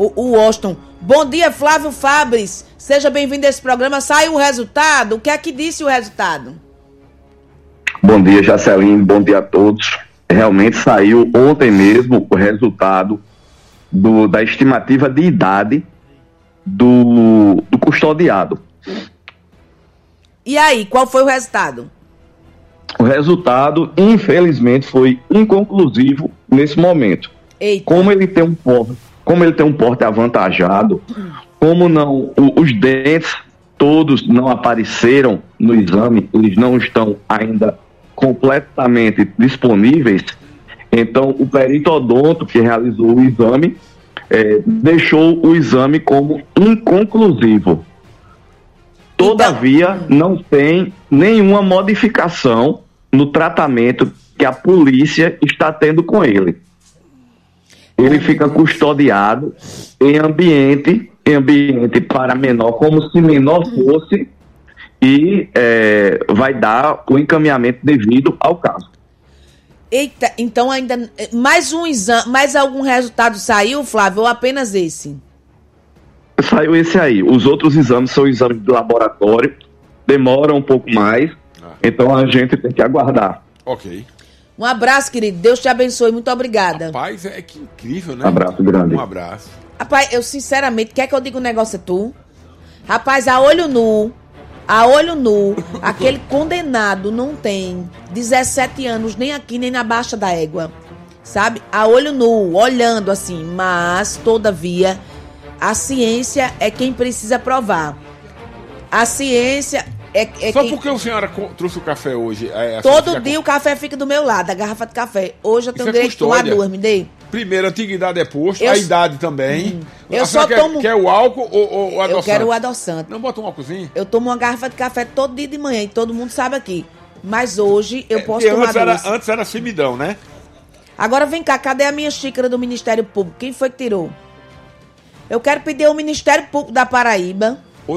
o Washington. Bom dia, Flávio Fabres. Seja bem-vindo a esse programa. Saiu o resultado? O que é que disse o resultado? Bom dia, Jaceline. Bom dia a todos. Realmente saiu ontem mesmo o resultado da estimativa de idade do custodiado. E aí, qual foi o resultado? O resultado, infelizmente, foi inconclusivo nesse momento. Eita. Como ele tem um porte avantajado, os dentes todos não apareceram no exame, eles não estão ainda completamente disponíveis, então o perito odonto que realizou o exame deixou o exame como inconclusivo. Todavia, não tem nenhuma modificação no tratamento que a polícia está tendo com ele. Ele fica custodiado em ambiente para menor, como se menor fosse, e vai dar o encaminhamento devido ao caso. Eita, então ainda mais um exame, mais algum resultado saiu, Flávio, ou apenas esse? Saiu esse aí. Os outros exames são exames de laboratório, demoram um pouco mais, então a gente tem que aguardar. Ok. Um abraço, querido. Deus te abençoe. Muito obrigada. Rapaz, que incrível, né? Abraço grande. Um abraço. Rapaz, eu sinceramente, quer que eu diga um negócio a tu? Rapaz, a olho nu, aquele condenado não tem 17 anos nem aqui, nem na Baixa da Égua. Sabe? A olho nu, olhando assim, mas, todavia, a ciência é quem precisa provar. A ciência Só quem... porque a senhora trouxe o café hoje. Todo dia o café fica do meu lado, a garrafa de café. Hoje eu tenho direito de tomar duas, me dei. Primeiro, a antiguidade é posto, a idade também. Eu só tomo... Quer o álcool ou o adoçante? Eu quero o adoçante. Não bota um álcoolzinho? Eu tomo uma garrafa de café todo dia de manhã e todo mundo sabe aqui. Mas hoje eu posso tomar duas. Antes era semidão, né? Agora vem cá, cadê a minha xícara do Ministério Público? Quem foi que tirou? Eu quero pedir ao Ministério Público da Paraíba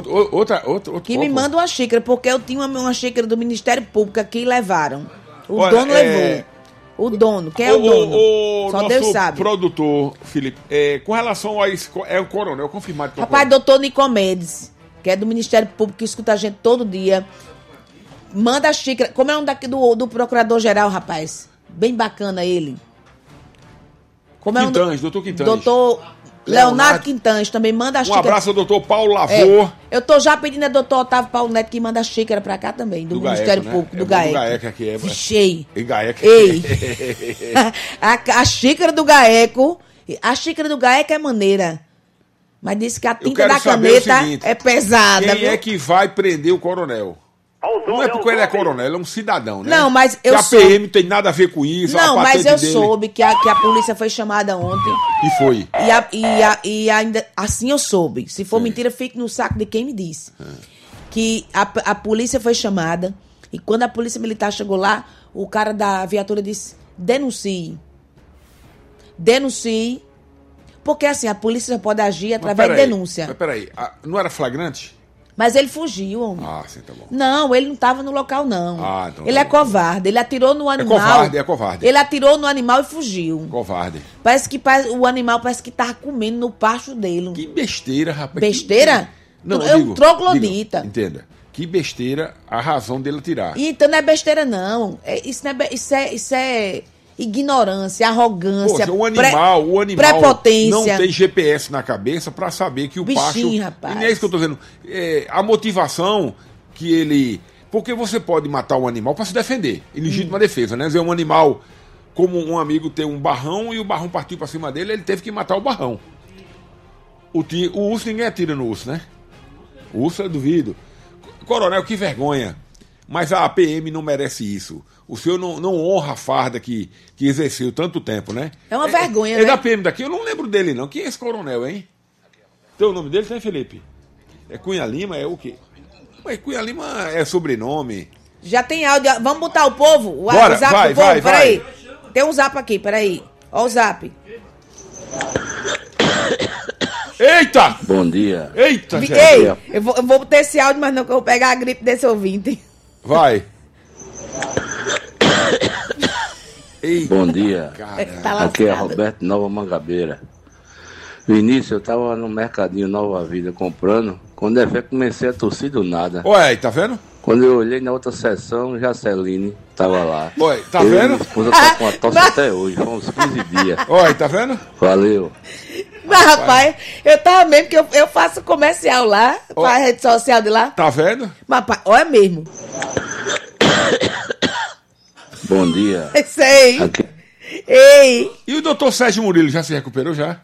que me manda uma xícara, porque eu tinha uma xícara do Ministério Público aqui e levaram. O dono levou. O dono, quem é o dono? Só Deus sabe. Produtor, Felipe, com relação a isso, é o coronel confirmado. Rapaz, doutor Nicomedes, que é do Ministério Público, que escuta a gente todo dia. Manda a xícara. Como é um daqui do Procurador-Geral, rapaz? Bem bacana ele. Como Quintange, doutor Quintange. Doutor Leonardo Quintange também manda a xícara. Um abraço ao doutor Paulo Lavor. Eu tô já pedindo ao doutor Otávio Paulo Neto que manda a xícara pra cá também, do Ministério Público, do GAEC. Do GAEC aqui é. Vichei. GAEC. Ei. a xícara do GAECO, a xícara do GAEC é maneira. Mas disse que a tinta da caneta é pesada. Quem é que vai prender o coronel? Não é porque ele é coronel, ele é um cidadão, né? Não, mas eu soube. A PM tem nada a ver com isso. Não, mas eu soube que a polícia foi chamada ontem. E foi. E ainda assim eu soube. Se for mentira, fique no saco de quem me disse. Que a polícia foi chamada e quando a polícia militar chegou lá, o cara da viatura disse: denuncie. Denuncie. Porque assim, a polícia já pode agir através de denúncia. Mas peraí, não era flagrante? Mas ele fugiu, homem. Ah, sim, tá bom. Não, ele não estava no local, não. Ah, então ele é covarde. Ele atirou no animal. É covarde. Ele atirou no animal e fugiu. Covarde. Parece que o animal parece que tava comendo no pasto dele. Que besteira, rapaz. Besteira? Não, é um troglodita. Entenda. Que besteira a razão dele atirar. E então não é besteira, não. Isso é ignorância, arrogância, Poxa, o animal prepotência. Não tem GPS na cabeça pra saber que o bichinho, pasto... rapaz. E não é isso que eu tô dizendo. A motivação que ele... Porque você pode matar um animal pra se defender. Em legítima defesa, né? Dizer, um animal, como um amigo tem um barrão e o barrão partiu pra cima dele, ele teve que matar o barrão. O urso, ninguém atira no urso, né? O urso eu duvido. Coronel, que vergonha. Mas a PM não merece isso. O senhor não honra a farda que exerceu tanto tempo, né? É uma vergonha, né? É da PM daqui, eu não lembro dele, não. Quem é esse coronel, hein? Tem o nome dele, tem, Felipe? É Cunha Lima, é o quê? Mas Cunha Lima é sobrenome. Já tem áudio. Vamos botar o povo? Bora, o zap vai, do povo? vai. Peraí. Tem um zap aqui, peraí. Ó o zap. Eita! Bom dia. Eita, Ei, eu vou botar esse áudio, mas não que eu vou pegar a gripe desse ouvinte. Vai. Bom dia. Tá aqui é Roberto Nova Mangabeira. Vinícius, eu tava no Mercadinho Nova Vida comprando. Quando é fé, comecei a tossir do nada. Olha, tá vendo? Quando eu olhei na outra sessão, Jaceline tava lá. Olha, tá eu vendo? Minha esposa tá com a tosse até hoje, foi uns 15 dias. Olha, tá vendo? Valeu. Mas, rapaz, eu tava mesmo que eu faço comercial lá, pra rede social de lá. Tá vendo? Mas, rapaz, olha mesmo. Bom dia. Sei. Aqui. Ei. E o doutor Sérgio Murilo já se recuperou já?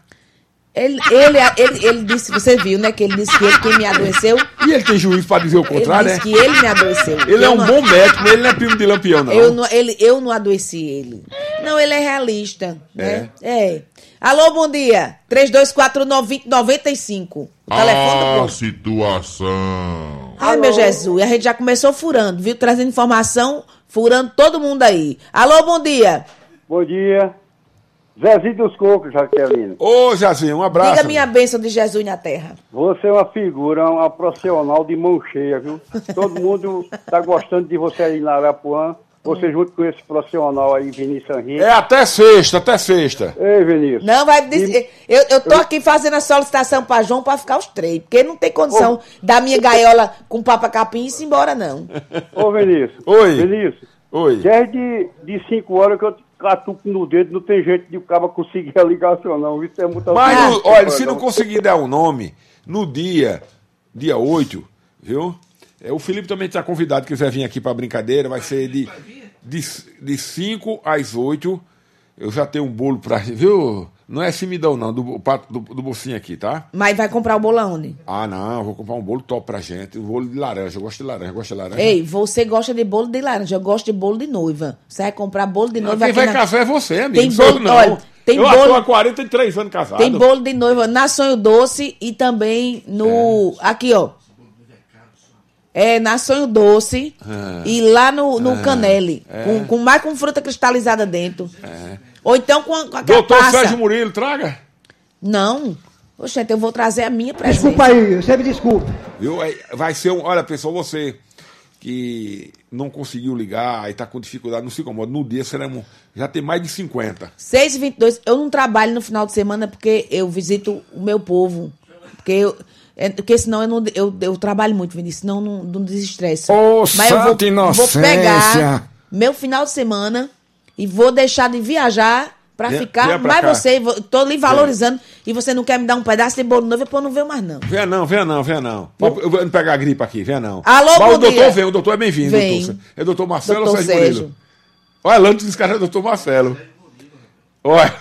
Ele disse, você viu, né? Que ele disse que ele quem me adoeceu. E ele tem juízo pra dizer o contrário, Ele né? disse que ele me adoeceu. Ele é um bom médico, mas ele não é primo de Lampião, não. Eu não adoeci ele. Não, ele é realista. Né? É. Alô, bom dia. 3249-2095. O telefone do situação. Ai, meu Jesus. A gente já começou furando, viu? Trazendo informação, furando todo mundo aí. Alô, bom dia. Bom dia. Zezinho dos Cocos, Jaqueline. Ô, Zezinho, um abraço. Diga minha bênção de Jesus na terra. Você é uma figura, uma profissional de mão cheia, viu? Todo mundo tá gostando de você aí na Arapuã. Você junto com esse profissional aí, Vinícius Henrique. É até sexta, até sexta. Ei, Vinícius. Não, vai dizer. Eu tô aqui fazendo a solicitação pra João pra ficar os 3. Porque não tem condição da minha gaiola com papa capim e ir embora, não. Ô, Vinícius. Oi. Vinícius. Oi. Desde de 5 horas que eu catuco no dedo, não tem jeito de o cara conseguir a ligação, não. Isso é muita Mas, olha, se não conseguir dar um nome, no dia 8, viu? O Felipe também está convidado, quiser vir aqui para brincadeira, vai ser de 5 às 8. Eu já tenho um bolo para, viu? Não é simidão, não, do bolsinho aqui, tá? Mas vai comprar o bolo aonde? Ah, não, eu vou comprar um bolo top pra gente. Um bolo de laranja, eu gosto de laranja, Ei, você gosta de bolo de laranja, eu gosto de bolo de noiva. Você vai comprar bolo de noiva quem aqui vai casar é você, amigo. Tem bolo, não. Olha, tem eu bolo... estou há 43 anos casado. Tem bolo de noiva na Sonho Doce e também no... Aqui, ó. Na Sonho Doce e lá no Canele. Mais com fruta cristalizada dentro. Ou então com a Doutor passa. Sérgio Murilo, traga. Não. Oxente, eu vou trazer a minha presença. Desculpa aí, você me desculpa. Viu? Vai ser olha, pessoal, você que não conseguiu ligar e tá com dificuldade, não se incomoda. No dia seremos, já tem mais de 50. 6h22. Eu não trabalho no final de semana porque eu visito o meu povo. Porque senão eu trabalho muito, Vinícius, senão não desestresse. Mas eu vou pegar meu final de semana e vou deixar de viajar pra ficar mais você. Tô lhe valorizando e você não quer me dar um pedaço de bolo novo, eu não venho mais, não. Venha não. Eu vou pegar a gripe aqui, venha não. Alô, mas bom o doutor dia. vem, o doutor é bem-vindo. Vem. É doutor Marcelo Doutor ou Sérgio Murilo? Olha, lá dos caras é doutor Marcelo. Olha.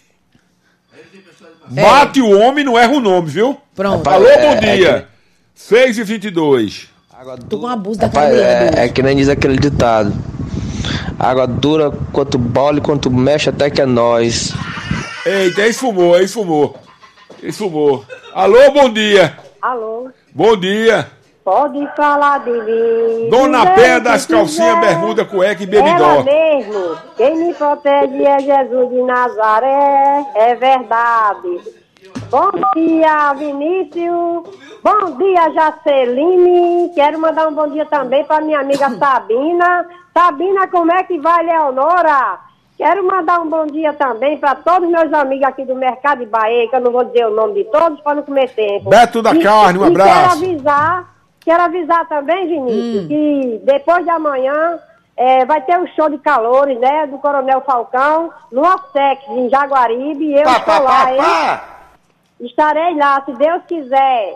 Bate o homem, não erra o nome, viu? Pronto. Alô, bom dia. 6h22. Tô com um abuso da Carolina. É que nem diz aquele ditado. Água dura quanto bola e quanto mexe até que é nós. Eita, esfumou. Alô, bom dia. Alô. Bom dia. Pode falar de mim. Dona Penha das calcinhas, bermuda, cueca e bebidó. Ela mesmo. Quem me protege é Jesus de Nazaré. É verdade. Bom dia, Vinícius. Bom dia, Jaceline. Quero mandar um bom dia também para minha amiga Sabina. Sabina, como é que vai, Leonora? Quero mandar um bom dia também para todos os meus amigos aqui do Mercado de Bahia, que eu não vou dizer o nome de todos para não comer tempo. Beto da Carne, um abraço. Quero avisar também, Vinícius, que depois de amanhã vai ter um show de calores, né, do Coronel Falcão, no Ossex, em Jaguaribe, e eu estou lá, hein? Estarei lá, se Deus quiser.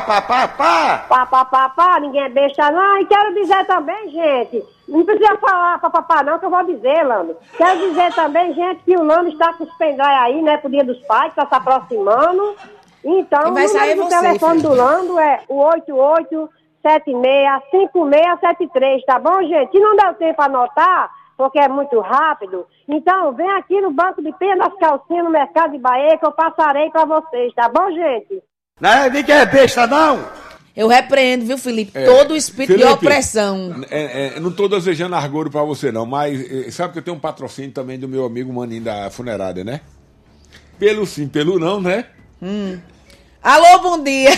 Ninguém é besta, não. E quero dizer também, gente, não precisa falar papapá não, que eu vou dizer, Lando. Quero dizer também, gente, que o Lando está com os pendrive aí, né, pro Dia dos Pais, que está se aproximando. Então, o número do telefone do Lando é o 88765673, tá bom, gente? Se não deu tempo para anotar, porque é muito rápido, então vem aqui no Banco de Penha das Calcinhas, no Mercado de Bahia, que eu passarei para vocês, tá bom, gente? Não é ninguém é besta, não. Eu repreendo, viu, Felipe? Todo o espírito de opressão. Não tô desejando argoro pra você, não, mas sabe que eu tenho um patrocínio também do meu amigo Maninho da Funerária, né? Pelo sim, pelo não, né? Alô, bom dia.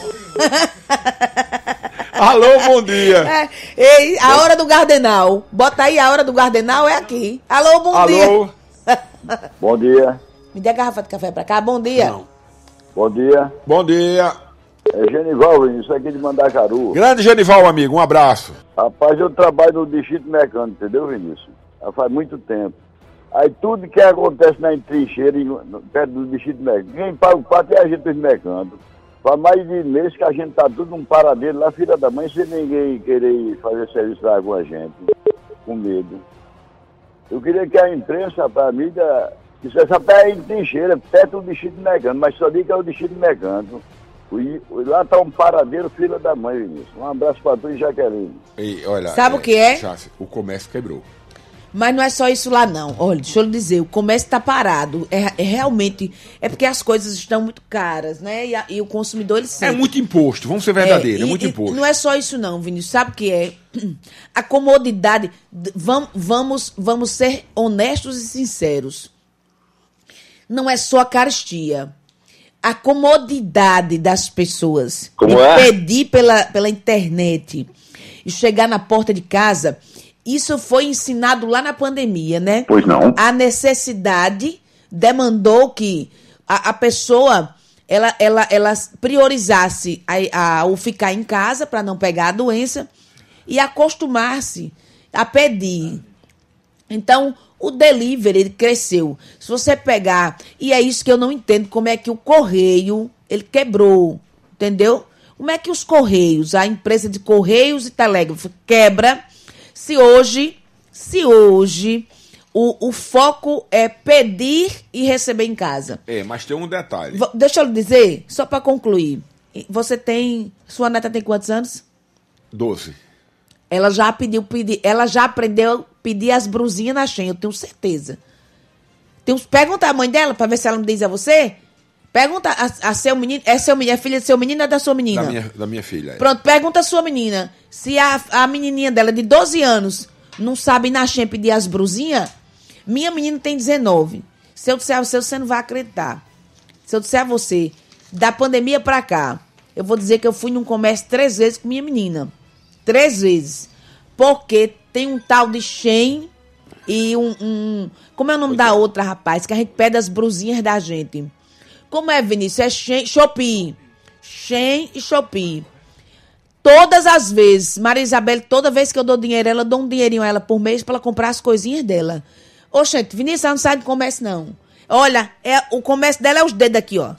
Alô, bom dia. Ei, a hora do Gardenal. Bota aí, a hora do Gardenal é aqui. Alô, bom dia. Bom dia. Me dê a garrafa de café pra cá. Bom dia. Não. Bom dia. Bom dia. É Genival, Vinícius, aqui de Mandacaru. Grande Genival, amigo, um abraço. Rapaz, eu trabalho no distrito mecânico, entendeu, Vinícius? Já faz muito tempo. Aí tudo que acontece na trincheira, perto do distrito mecânico, quem paga o pato é a gente dos mecânicos. Faz mais de mês que a gente tá tudo num paradeiro lá, filha da mãe, sem ninguém querer fazer serviço lá com a gente, com medo. Eu queria que a imprensa, a mídia, dissesse até em trincheira, perto do distrito mecânico, mas só diga que é o distrito mecânico. Lá tá um paradeiro, filha da mãe, Vinícius. Um abraço pra tu e Jaqueline. E, olha, Sabe o que é? Chassi, o comércio quebrou. Mas não é só isso lá, não. Olha, deixa eu lhe dizer, o comércio está parado. É realmente... É porque as coisas estão muito caras, né? E o consumidor, ele sente. É muito imposto, vamos ser verdadeiros, é muito imposto. Não é só isso, não, Vinícius. Sabe o que é? A comodidade... Vamos ser honestos e sinceros. Não é só a carestia. A comodidade das pessoas. Como pedir pela internet e chegar na porta de casa... Isso foi ensinado lá na pandemia, né? Pois não. A necessidade demandou que a pessoa ela priorizasse o ficar em casa para não pegar a doença e acostumar-se a pedir. Então, o delivery ele cresceu. Se você pegar... E é isso que eu não entendo, como é que o Correio ele quebrou, entendeu? Como é que os Correios, a empresa de Correios e Telégrafo quebra... Se hoje o foco é pedir e receber em casa. Mas tem um detalhe. Deixa eu lhe dizer, só para concluir. Sua neta tem quantos anos? 12. Ela já aprendeu a pedir as brusinhas na Shein, eu tenho certeza. Pergunta a mãe dela para ver se ela não diz a você. Pergunta a seu menino, é filha do seu menino ou é da sua menina? Da minha filha. Pronto, pergunta a sua menina. Se a menininha dela de 12 anos não sabe na Shein pedir as brusinhas, minha menina tem 19. Se eu disser a você, você não vai acreditar. Se eu disser a você, da pandemia pra cá, eu vou dizer que eu fui num comércio 3 vezes com minha menina. 3 vezes. Porque tem um tal de Shein e como é o nome da outra, rapaz? Que a gente pede as brusinhas da gente. Como é, Vinícius? É Shein, Shopee. Shein e Shopee. Todas as vezes, Maria Isabel, toda vez que eu dou dinheiro, ela dou um dinheirinho a ela por mês para ela comprar as coisinhas dela. Oxente, Vinícius, ela não sai do comércio, não. Olha, o comércio dela é os dedos aqui, ó.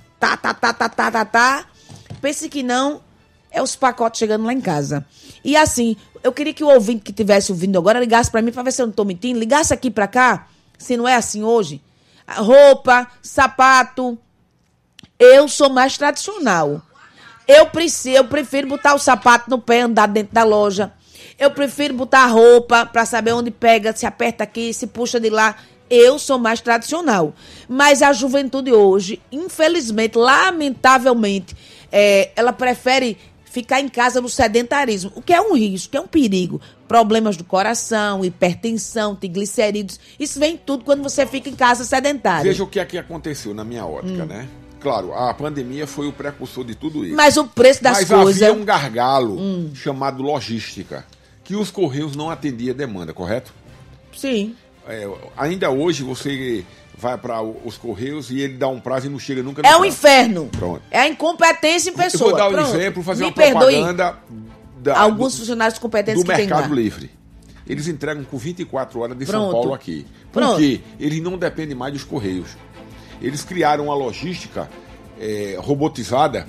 Tá. Pense que não, é os pacotes chegando lá em casa. E assim, eu queria que o ouvinte que estivesse ouvindo agora ligasse para mim, para ver se eu não tô mentindo, ligasse aqui para cá, se não é assim hoje. Roupa, sapato... Eu sou mais tradicional. Eu prefiro botar o sapato no pé, andar dentro da loja. Eu prefiro botar a roupa para saber onde pega, se aperta aqui, se puxa de lá. Eu sou mais tradicional. Mas a juventude hoje, infelizmente, lamentavelmente, ela prefere ficar em casa no sedentarismo, o que é um risco, que é um perigo. Problemas do coração, hipertensão, triglicerídeos. Isso vem tudo quando você fica em casa sedentário. Veja o que é que aconteceu na minha ótica, né? Claro, a pandemia foi o precursor de tudo isso. Mas o preço das coisas... Mas havia um gargalo chamado logística, que os Correios não atendiam a demanda, correto? Sim. Ainda hoje você vai para os Correios e ele dá um prazo e não chega nunca no prazo. Um inferno. Pronto. É a incompetência em pessoa. Eu vou dar um exemplo, fazer uma propaganda... Alguns funcionários competentes do que tem lá. Mercado Livre. Eles entregam com 24 horas de Pronto. São Paulo aqui. Por quê? Eles não dependem mais dos Correios. Eles criaram uma logística robotizada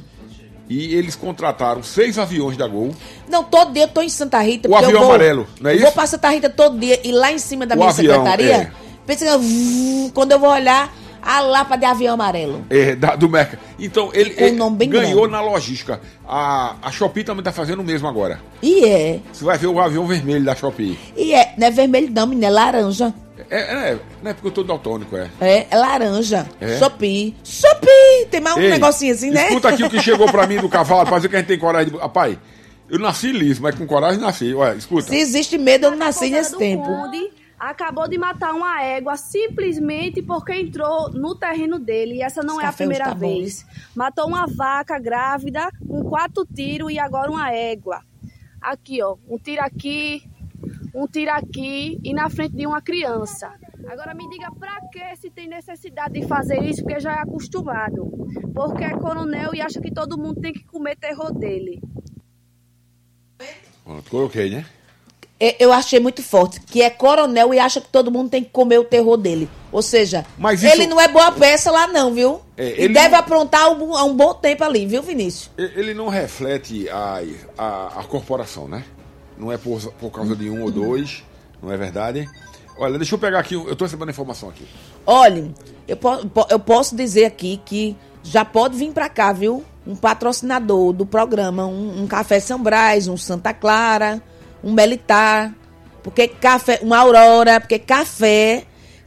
e eles contrataram 6 aviões da Gol. Não, todo dia eu tô em Santa Rita. O avião amarelo, não é isso? Eu vou para Santa Rita todo dia e lá em cima da minha secretaria, pensa que quando eu vou olhar, a lapa de avião amarelo. Do mercado. Então, ele ganhou grande na logística. A Shopee também tá fazendo o mesmo agora. Você vai ver o avião vermelho da Shopee. Não é vermelho não, menina, é laranja. Não é porque eu tô daltônico, É laranja. Shopee, tem mais um negocinho assim, né? Escuta aqui o que chegou pra mim do cavalo, pra dizer que a gente tem coragem de... Rapaz, eu nasci liso, mas com coragem nasci. Olha, escuta. Se existe medo, eu não nasci nesse tempo. Conde acabou de matar uma égua simplesmente porque entrou no terreno dele. E essa não é a primeira vez. Matou uma vaca grávida com 4 tiros e agora uma égua. Aqui, ó, um tiro aqui e na frente de uma criança. Agora me diga pra que se tem necessidade de fazer isso, porque já é acostumado. Porque é coronel e acha que todo mundo tem que comer terror dele. Coloquei, né? Eu achei muito forte, que é coronel e acha que todo mundo tem que comer o terror dele. Ou seja, ele não é boa peça lá não, viu? E deve aprontar há um bom tempo ali, viu, Vinícius? Ele não reflete a corporação, né? Não é por causa de um ou dois, não é verdade? Olha, deixa eu pegar aqui, eu tô recebendo a informação aqui. Olha, eu posso dizer aqui que já pode vir pra cá, viu? Um patrocinador do programa, um Café São Brás, um Santa Clara, um Melitar, porque café, uma Aurora, porque café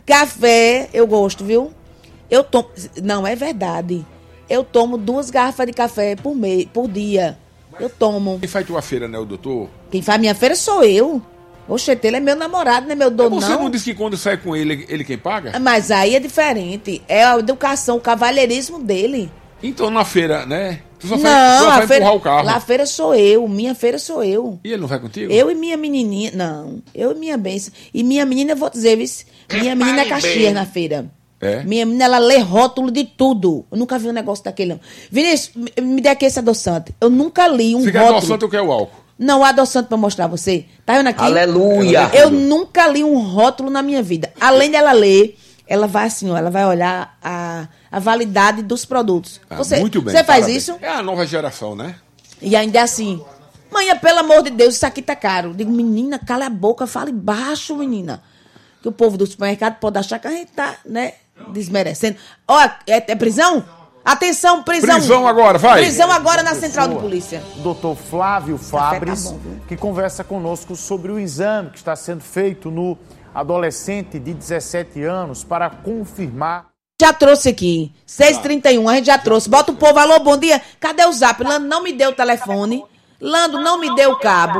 eu gosto, viu? Eu tomo, não, é verdade. Eu tomo 2 garrafas de café por dia. Eu tomo. Quem faz tua feira, né, o doutor? Quem faz minha feira sou eu. Oxente, ele é meu namorado, não é meu dono, Você não disse que quando sai com ele quem paga? Mas aí é diferente. É a educação, o cavalheirismo dele. Então na feira, né? Tu só Não, vai feira, empurrar o carro. Lá a feira sou eu, minha feira sou eu. E ele não vai contigo? Eu e minha menininha, não. Eu e minha benção. E minha menina, eu vou dizer, minha menina é Caxias na feira. É? Minha menina, ela lê rótulo de tudo. Eu nunca vi um negócio daquele, não. Vinícius, me dê aqui esse adoçante. Eu nunca li um rótulo. Você quer adoçante ou quer o álcool? Não, o adoçante pra mostrar a você. Tá vendo aqui? Aleluia! Eu nunca li um rótulo na minha vida. Além dela ler, ela vai assim, ó, ela vai olhar a validade dos produtos. Muito bem. Você faz isso? É a nova geração, né? E ainda é assim, mãe, pelo amor de Deus, isso aqui tá caro. Digo, menina, cala a boca, fale baixo, menina. Que o povo do supermercado pode achar que a gente tá, né, desmerecendo. Ó, é prisão? Atenção, prisão. Prisão agora, vai. Prisão agora na central de polícia. O Dr. Flávio Fabres, que conversa conosco sobre o exame que está sendo feito no adolescente de 17 anos para confirmar. Já trouxe aqui, 6h31, a gente já trouxe. Bota o povo, alô, bom dia. Cadê o zap? Lando não me deu o telefone. Lando não me deu o cabo.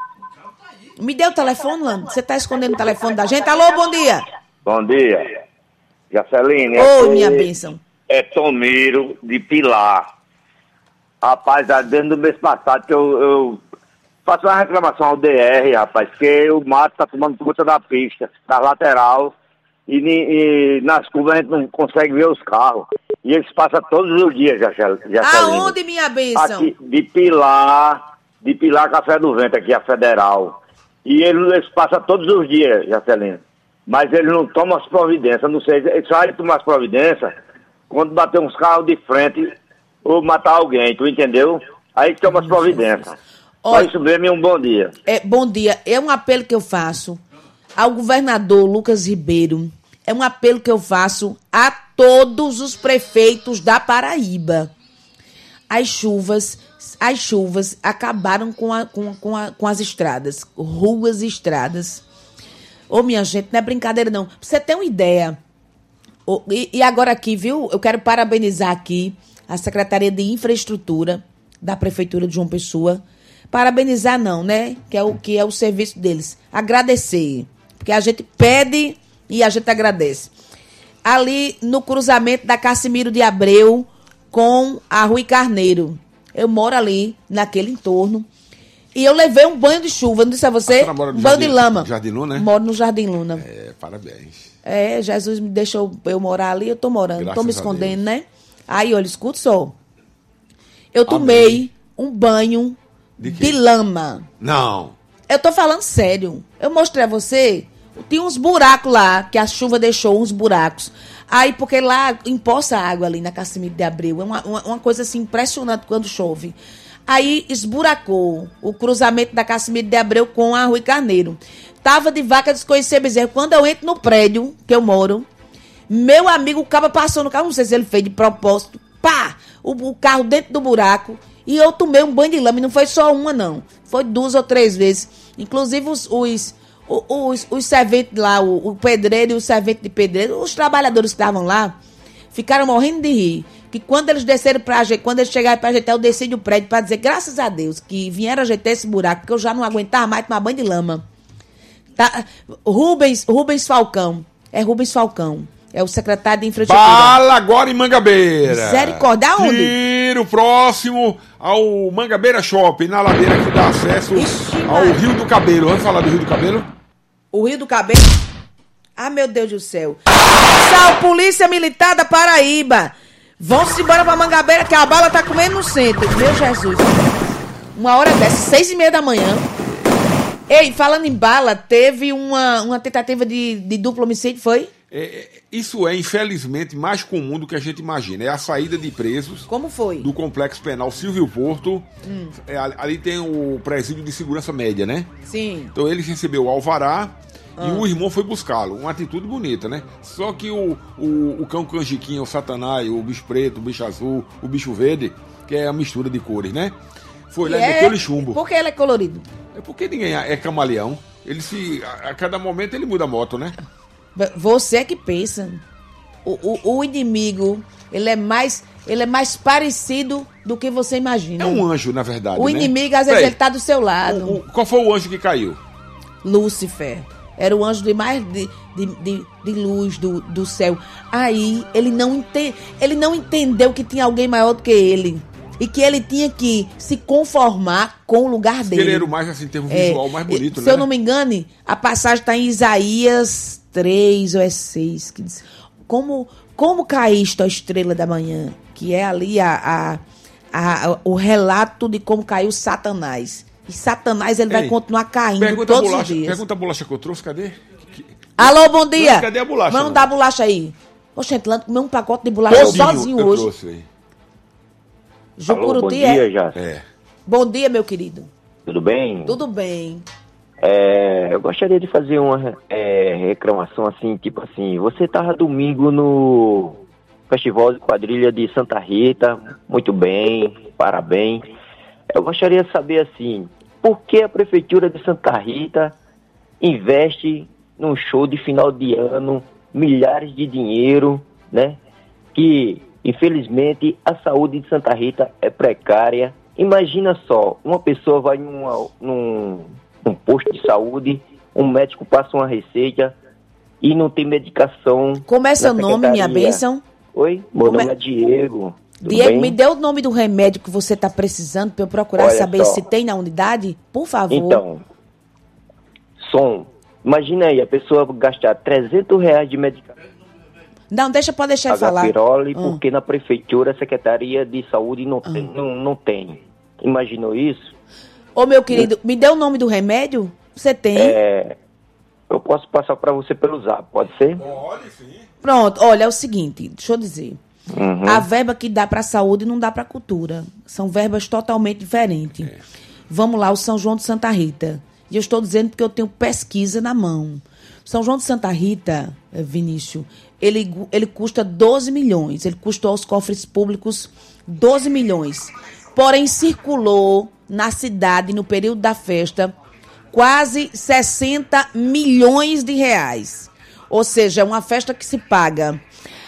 Me deu o telefone, Lando? Você tá escondendo o telefone da gente? Alô, bom dia. Bom dia. Jaceline. Oi, minha bênção. É Tomiro, de Pilar. Rapaz, desde o mês passado que eu faço uma reclamação ao DR, rapaz, porque o mato tá tomando conta da pista, da lateral, e nas curvas a gente não consegue ver os carros. E eles passam todos os dias, Jaceline. Aonde, minha bênção? Aqui, de Pilar, Café do Vento, aqui, a Federal. E eles passam todos os dias, Jaceline. Mas eles não tomam as providências, não sei, eles só tomam as providências quando bater uns carros de frente ou matar alguém, tu entendeu? Aí toma as providências. Só isso mesmo e um bom dia. Bom dia. É um apelo que eu faço ao governador Lucas Ribeiro. É um apelo que eu faço a todos os prefeitos da Paraíba. As chuvas acabaram com as estradas, ruas e estradas. Ô, minha gente, não é brincadeira, não. Pra você ter uma ideia. E agora aqui, viu? Eu quero parabenizar aqui a Secretaria de Infraestrutura da Prefeitura de João Pessoa. Parabenizar não, né? Que é o serviço deles. Agradecer. Porque a gente pede e a gente agradece. Ali no cruzamento da Cassimiro de Abreu com a Rui Carneiro. Eu moro ali, naquele entorno. E eu levei um banho de chuva, não disse a você? Um banho de lama. Jardim Luna, né? Moro no Jardim Luna. Parabéns. Jesus me deixou eu morar ali, eu tô morando. Graças tô me escondendo, né? Aí, olha, escuta só. Eu tomei um banho de lama. Não. Eu tô falando sério. Eu mostrei a você, tinha uns buracos lá, que a chuva deixou uns buracos. Aí, porque lá empoça água ali na Cassimiro de Abreu. É uma coisa assim impressionante quando chove. Aí esburacou o cruzamento da Cassimiro de Abreu com a Rui Carneiro. Tava de vaca desconhecida bezerro. Quando eu entro no prédio que eu moro, meu amigo, o cabo passou no carro, não sei se ele fez de propósito, pá! O carro dentro do buraco. E eu tomei um banho de lama. E não foi só uma, não. Foi 2 ou 3 vezes. Inclusive os serventes lá, o pedreiro e o servente de pedreiro, os trabalhadores que estavam lá, ficaram morrendo de rir. Que quando eles desceram quando eles chegaram pra ajeitar, eu desci do prédio pra dizer, graças a Deus, que vieram ajeitar esse buraco, porque eu já não aguentava mais tomar banho de lama. Tá? Rubens Falcão. É Rubens Falcão. É o secretário de Infraestrutura. Bala agora em Mangabeira. Misericórdia, aonde? Tiro próximo ao Mangabeira Shopping, na ladeira que dá acesso ao Rio do Cabelo. Vamos falar do Rio do Cabelo? O Rio do Cabelo? Ah, meu Deus do céu. Pessoal, Polícia Militar da Paraíba. Vão-se embora pra Mangabeira, que a bala tá comendo no centro. Meu Jesus. Uma hora dessa, 6h30 da manhã. Ei, falando em bala, teve uma tentativa de duplo homicídio, foi? Isso é, infelizmente, mais comum do que a gente imagina. É a saída de presos. Como foi? Do Complexo Penal Silvio Porto. Ali tem o presídio de segurança média, né? Sim. Então ele recebeu o alvará e o irmão foi buscá-lo. Uma atitude bonita, né? Só que o cão canjiquinho, o satanás, o bicho preto, o bicho azul, o bicho verde, que é a mistura de cores, né? Foi lá e meteu ele chumbo. Por que ele é colorido? É porque ninguém é camaleão. Ele a cada momento ele muda a moto, né? Você é que pensa. O inimigo, ele é mais parecido do que você imagina. É um anjo, na verdade. O inimigo, às vezes, ele tá do seu lado. Qual foi o anjo que caiu? Lúcifer. Era o anjo de luz do céu. Aí, ele não entendeu que tinha alguém maior do que ele. E que ele tinha que se conformar com o lugar dele. Ele era o mais, assim, termo visual mais bonito, né? Se eu não me engane, a passagem está em Isaías 3 ou 6, que diz: Como caíste, ó estrela da manhã? Que é ali o relato de como caiu Satanás. E Satanás, ele vai continuar caindo todos os dias. Pergunta a bolacha que eu trouxe, cadê? Alô, bom dia. Não, cadê a bolacha? Vamos dar a bolacha aí. Oxente, lá comeu um pacote de bolacha sozinho hoje. Trouxe aí. Jucuruti. Alô, bom dia, Jace. Bom dia, meu querido. Tudo bem? Tudo bem. Eu gostaria de fazer uma reclamação assim, tipo assim, você estava domingo no Festival de Quadrilha de Santa Rita, muito bem, parabéns. Eu gostaria de saber assim, por que a Prefeitura de Santa Rita investe num show de final de ano, milhares de dinheiro, né? Que, infelizmente, a saúde de Santa Rita é precária. Imagina só, uma pessoa vai num posto de saúde, um médico passa uma receita e não tem medicação. Como é seu nome, minha bênção? Oi, meu nome é Diego. Diego, bem? Me dê o nome do remédio que você está precisando para eu procurar saber se tem na unidade, por favor. Então, imagina aí, a pessoa gastar R$300 de medicamento. Não, pode deixar eu falar. Piroli, porque na prefeitura, a Secretaria de Saúde não tem. Imaginou isso? Ô, meu querido, me dê o nome do remédio? Você tem? Eu posso passar para você pelo Zap, pode ser? Pode, sim. Pronto, olha, é o seguinte, deixa eu dizer. A verba que dá para a saúde não dá para a cultura. São verbas totalmente diferentes. Vamos lá, o São João de Santa Rita. E eu estou dizendo porque eu tenho pesquisa na mão. São João de Santa Rita, Vinícius, ele custa 12 milhões. Ele custou aos cofres públicos 12 milhões. Porém, circulou na cidade, no período da festa, quase 60 milhões de reais. Ou seja, é uma festa que se paga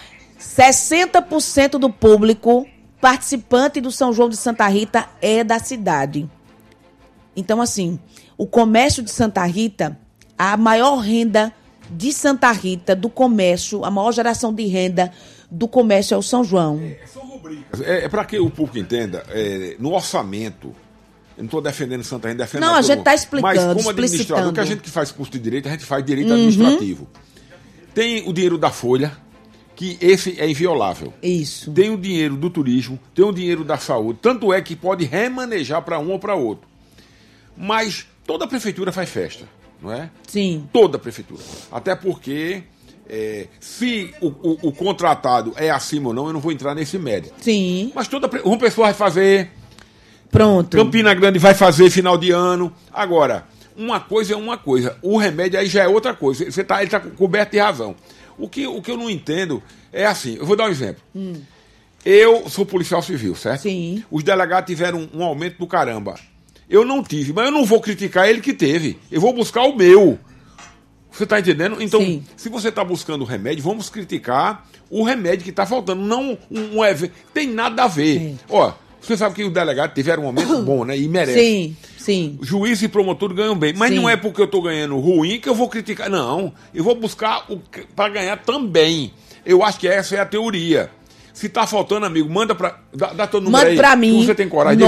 60% do público participante do São João de Santa Rita é da cidade. Então, assim, o comércio de Santa Rita, a maior renda de Santa Rita, do comércio, a maior geração de renda do comércio é o São João. São rubricas. Para que o público entenda, no orçamento, eu não estou defendendo Santa Rita, defendendo... Não, a gente está explicando, mas como administrador, que a gente que faz curso de direito, a gente faz direito administrativo. Tem o dinheiro da folha, que esse é inviolável. Isso. Tem o dinheiro do turismo, tem o dinheiro da saúde, tanto é que pode remanejar para um ou para outro. Mas toda a prefeitura faz festa, não é? Sim. Toda a prefeitura. Até porque, se o contratado é acima ou não, eu não vou entrar nesse mérito. Sim. Mas uma pessoa vai fazer... Pronto. Campina Grande vai fazer final de ano. Agora, uma coisa é uma coisa. O remédio aí já é outra coisa. Ele está coberto de razão. O que eu não entendo é assim. Eu vou dar um exemplo. Eu sou policial civil, certo? Sim. Os delegados tiveram um aumento do caramba. Eu não tive, mas eu não vou criticar ele que teve. Eu vou buscar o meu. Você está entendendo? Então, se você está buscando o remédio, vamos criticar o remédio que está faltando. Não um evento. Tem nada a ver. Ó, você sabe que os delegados tiveram um aumento bom, né? E merece. Sim, sim. Juiz e promotor ganham bem. Mas não é porque eu estou ganhando ruim que eu vou criticar. Não. Eu vou buscar para ganhar também. Eu acho que essa é a teoria. Se tá faltando, amigo, manda pra... Dá teu número aí. Manda pra mim. Você tem coragem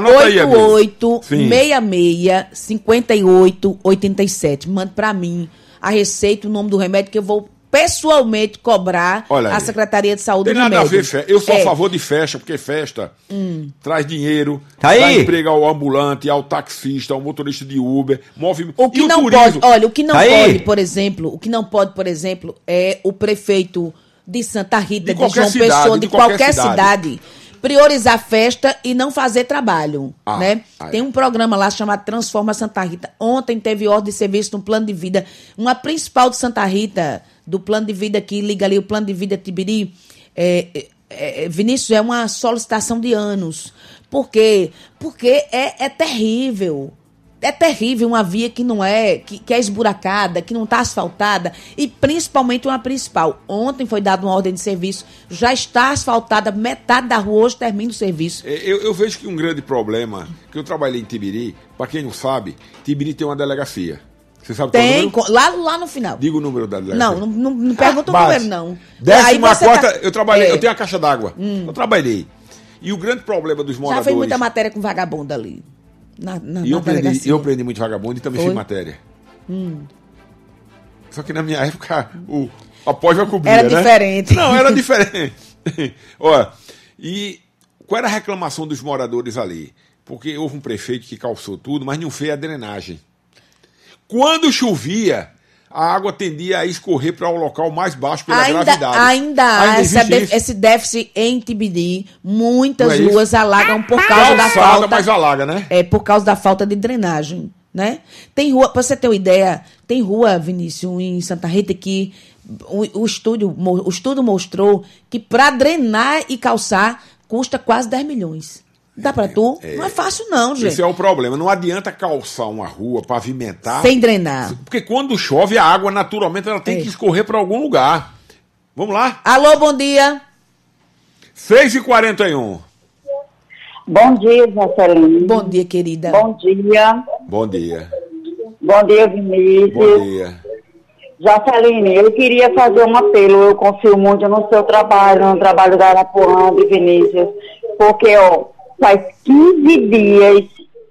988-66-58-87. Manda pra mim. a receita, o nome do remédio, que eu vou pessoalmente cobrar a Secretaria de Saúde do remédio. Tem nada a ver, eu sou a favor de festa, porque festa traz dinheiro, dá emprego ao ambulante, ao taxista, ao motorista de Uber, move o que não pode, olha, o que não pode, por exemplo, é o prefeito de Santa Rita, de João Pessoa, de qualquer cidade, priorizar festa e não fazer trabalho, né? Tem um programa lá chamado Transforma Santa Rita. Ontem teve ordem de serviço no plano de vida. Uma principal de Santa Rita, do plano de vida que liga ali o plano de vida Tibiri, Vinícius, é uma solicitação de anos. Por quê? Porque é terrível. É terrível uma via que não que é esburacada, que não está asfaltada, e principalmente uma principal. Ontem foi dada uma ordem de serviço, já está asfaltada, metade da rua hoje termina o serviço. Eu vejo que um grande problema, que eu trabalhei em Tibiri, para quem não sabe, Tibiri tem uma delegacia. Você sabe qual é o número? Lá no final. Diga o número da delegacia. Não pergunta o número, não. 14ª, eu trabalhei, eu tenho a caixa d'água. Eu trabalhei. E o grande problema dos moradores... Já fez muita matéria com vagabundo ali. Eu aprendi muito vagabundo e também fiz matéria. Só que na minha época a pós já cobria, era diferente. Não, era diferente. Olha, e qual era a reclamação dos moradores ali? Porque houve um prefeito que calçou tudo, mas não fez a drenagem. Quando chovia, a água tendia a escorrer para o local mais baixo pela gravidade. Ainda há esse déficit em Tibiri. Muitas ruas alagam por causa da falta. Mas alaga, né? Por causa da falta de drenagem, né? Tem rua, para você ter uma ideia, tem rua, Vinícius, em Santa Rita que o estudo mostrou que para drenar e calçar custa quase 10 milhões. Dá pra tu? Não é fácil não, gente. Esse é o problema. Não adianta calçar uma rua, pavimentar... sem drenar. Porque quando chove, a água, naturalmente, ela tem que escorrer para algum lugar. Vamos lá? Alô, bom dia. 6h41. Bom dia, Marcelinho. Bom dia, querida. Bom dia. Bom dia. Bom dia, Vinícius. Bom dia. Jaceline, eu queria fazer um apelo. Eu confio muito no seu trabalho, no trabalho da Arapuã, de Vinícius. Porque, faz 15 dias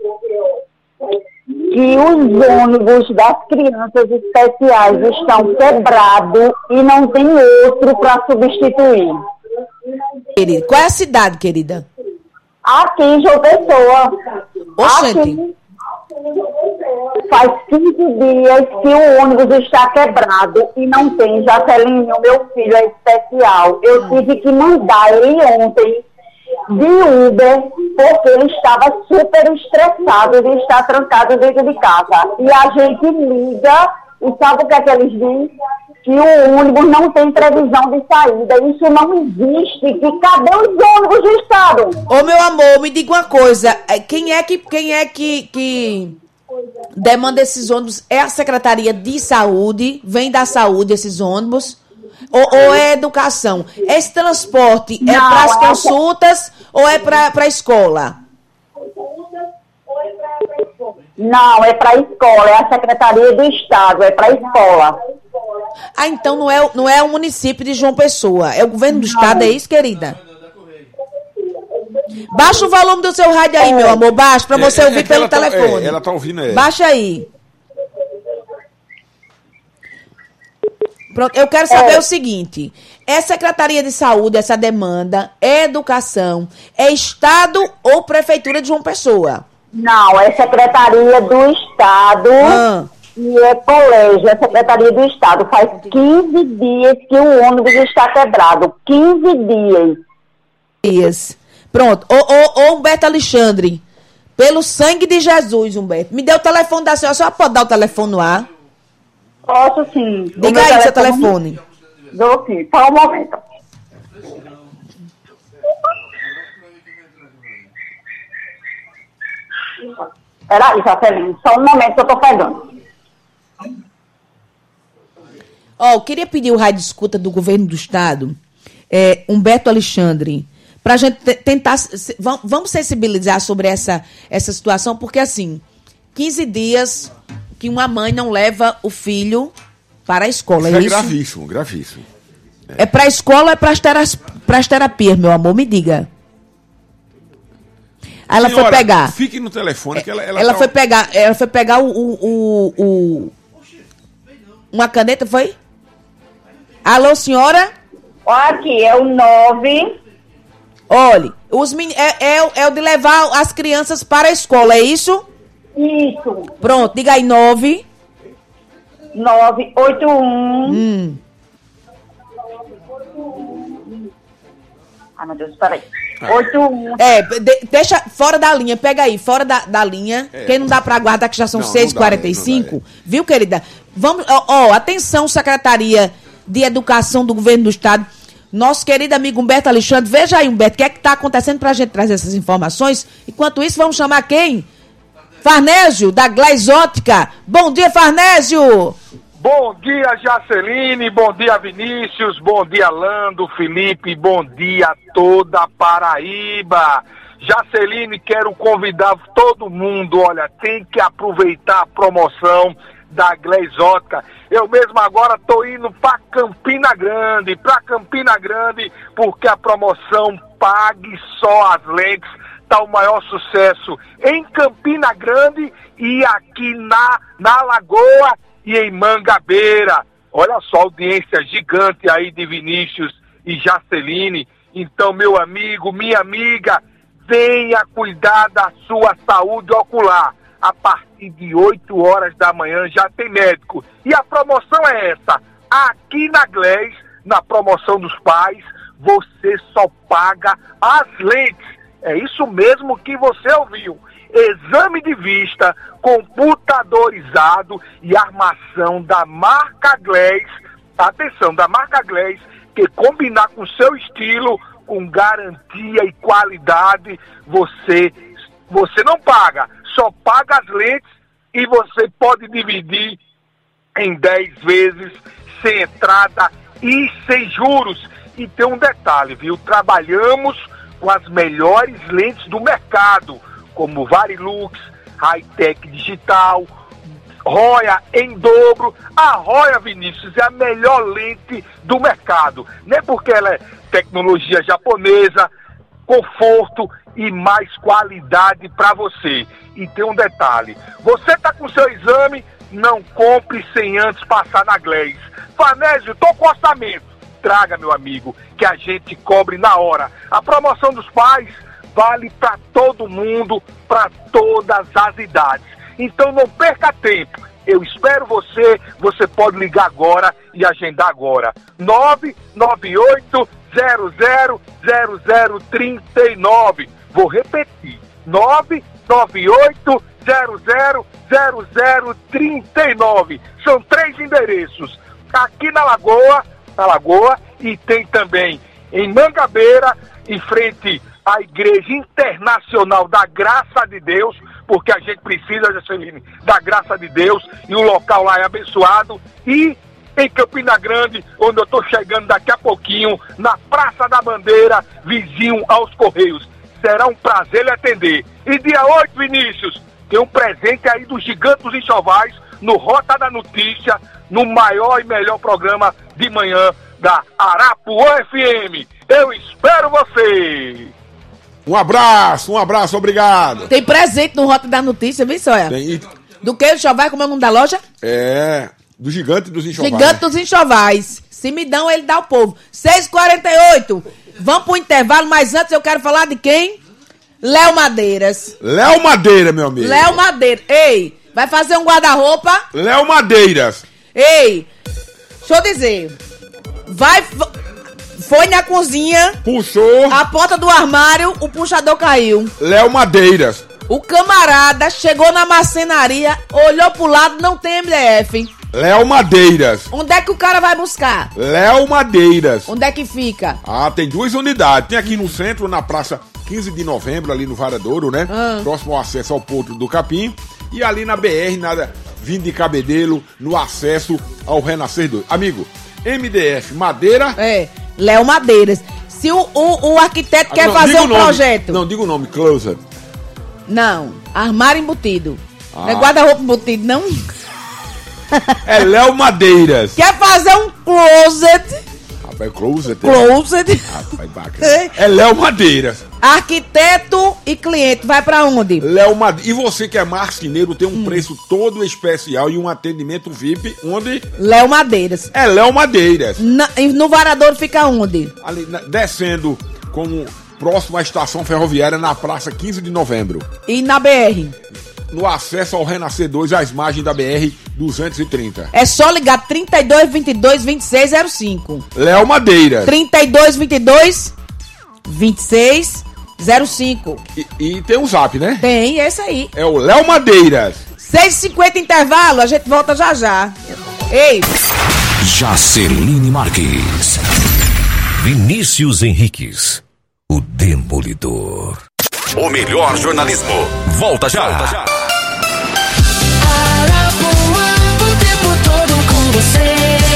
que os ônibus das crianças especiais estão quebrados e não tem outro para substituir. Querida, qual é a cidade, querida? Aqui em João Pessoa. Oxente. Faz 15 dias que o ônibus está quebrado e não tem. Jaceline, o meu filho é especial. Eu tive que mandar ele ontem de Uber, porque ele estava super estressado de estar trancado dentro de casa. E a gente liga, e sabe o que é que eles dizem? Que o ônibus não tem previsão de saída. Isso não existe. Que cadê os ônibus do estado? Ô, meu amor, me diga uma coisa. Quem é que demanda esses ônibus? É a Secretaria de Saúde? Vem da saúde esses ônibus? Ou é educação? Esse transporte é para as consultas ou é para a escola? Não, é para a escola. É a Secretaria do Estado. É para a escola. Então não é o município de João Pessoa. É o governo do Estado, é isso, querida? Baixa o volume do seu rádio aí, meu amor. Baixa para você ouvir pelo telefone. Ela tá ouvindo aí. Baixa aí. Pronto, eu quero saber o seguinte: é Secretaria de Saúde essa demanda? É educação? É Estado ou Prefeitura de João Pessoa? Não, é Secretaria do Estado e é colégio, é Secretaria do Estado. Faz 15 dias que o ônibus está quebrado. 15 dias. Pronto. Ô Humberto Alexandre, pelo sangue de Jesus, Humberto, me dê o telefone da senhora. A senhora pode dar o telefone no ar? Posso sim. Diga aí seu telefone. Dou sim, só um momento. Peraí, Jaceline, só um momento que eu tô pegando. Eu queria pedir o rádio de escuta do governo do estado, Humberto Alexandre, para a gente tentar, vamos sensibilizar sobre essa situação, porque assim, 15 dias que uma mãe não leva o filho para a escola, é isso? Gravíssimo, gravíssimo. É para a escola ou é para as terapias, meu amor? Me diga. Aí ela foi pegar. Fique no telefone que ela foi pegar o Uma caneta, foi? Alô, senhora? Aqui, é o 9. Olhe, é o de levar as crianças para a escola, é isso? Isso. Pronto, diga aí, 9. 981. Ai, meu Deus, peraí. 81. Deixa fora da linha, pega aí, fora da linha. Quem não dá pra aguardar, que já são 6h45. Viu, querida? Vamos, atenção, Secretaria de Educação do Governo do Estado. Nosso querido amigo Humberto Alexandre, veja aí, Humberto, o que é que tá acontecendo pra gente trazer essas informações. Enquanto isso, vamos chamar quem? Farnésio, da Glaze Ótica. Bom dia, Farnésio! Bom dia, Jaceline, bom dia, Vinícius, bom dia, Lando, Felipe, bom dia toda a Paraíba. Jaceline, quero convidar todo mundo, olha, tem que aproveitar a promoção da Glaze Ótica. Eu mesmo agora tô indo para Campina Grande, porque a promoção Pague Só as Lentes tá o maior sucesso em Campina Grande e aqui na Lagoa e em Mangabeira. Olha só, audiência gigante aí de Vinícius e Jaceline. Então, meu amigo, minha amiga, venha cuidar da sua saúde ocular. A partir de 8 horas da manhã já tem médico. E a promoção é essa. Aqui na Glaze, na promoção dos pais, você só paga as lentes. É isso mesmo que você ouviu. Exame de vista computadorizado e armação da marca Glaze. Atenção, da marca Glaze, que combinar com seu estilo, com garantia e qualidade, você não paga. Só paga as lentes e você pode dividir em 10 vezes, sem entrada e sem juros. E tem um detalhe, viu? Trabalhamos com as melhores lentes do mercado, como Varilux, Hightech Digital, Roya em dobro. A Roya, Vinícius, é a melhor lente do mercado. Não é porque ela é tecnologia japonesa, conforto e mais qualidade para você. E tem um detalhe, você tá com seu exame, não compre sem antes passar na Glaze. Farnésio, tô com orçamento. Traga, meu amigo, que a gente cobre na hora. A promoção dos pais vale para todo mundo, para todas as idades. Então não perca tempo. Eu espero você pode ligar agora e agendar agora. 998-000039. Vou repetir. 998-000039. São 3 endereços. Aqui na Lagoa, e tem também em Mangabeira, em frente à Igreja Internacional da Graça de Deus, porque a gente precisa, Jaceline, da graça de Deus, e o local lá é abençoado, e em Campina Grande, onde eu estou chegando daqui a pouquinho, na Praça da Bandeira, vizinho aos Correios. Será um prazer lhe atender. E dia 8, Vinícius, tem um presente aí dos Gigantes dos Enxovais, no Rota da Notícia, no maior e melhor programa de manhã da Arapuã FM. Eu espero você! Um abraço, obrigado. Tem presente no Rota da Notícia, viu, Sóia? Tem. Do que, Enxoval, como é o nome da loja? Do Gigante dos Enxovais. Gigante dos Enxovais. Se me dão, ele dá ao povo. 6h48. Vamos pro intervalo, mas antes eu quero falar de quem? Léo Madeiras. Léo Madeira, meu amigo. Léo Madeira. Ei, vai fazer um guarda-roupa? Léo Madeiras. Ei, deixa eu dizer. Foi na cozinha. Puxou. A porta do armário, o puxador caiu. Léo Madeiras. O camarada chegou na marcenaria, olhou pro lado, não tem MDF. Léo Madeiras. Onde é que o cara vai buscar? Léo Madeiras. Onde é que fica? Tem 2 unidades. Tem aqui no centro, na Praça 15 de Novembro, ali no Varadouro, né? Próximo ao acesso ao Porto do Capim. E ali na BR, vindo de Cabedelo, no acesso ao Renascer 2. Amigo, MDF Madeira. Léo Madeiras. Se o arquiteto quer fazer um projeto. Não, diga o nome, Closet. Não, armário embutido. Não é guarda-roupa embutido, não? É Léo Madeiras. Quer fazer um closet? Rapaz, Closet. Closet. Rapaz, bacana. É Léo Madeiras. Arquiteto e cliente, vai pra onde? Léo Madeiras. E você que é marceneiro, tem um preço todo especial e um atendimento VIP, onde? Léo Madeiras. É Léo Madeiras. No Varadouro fica onde? Ali, descendo como próximo à estação ferroviária na Praça 15 de Novembro. E na BR? No acesso ao Renascer 2, às margens da BR 230. É só ligar 3222-2605. Léo Madeiras. 3222-2605. E tem um zap, né? Tem, esse aí. É o Léo Madeiras. 6h50 intervalo, a gente volta já já. Ei! Jaceline Marques. Vinícius Henriques. O Demolidor. O melhor jornalismo. Volta já. Arapuã, o tempo todo com você.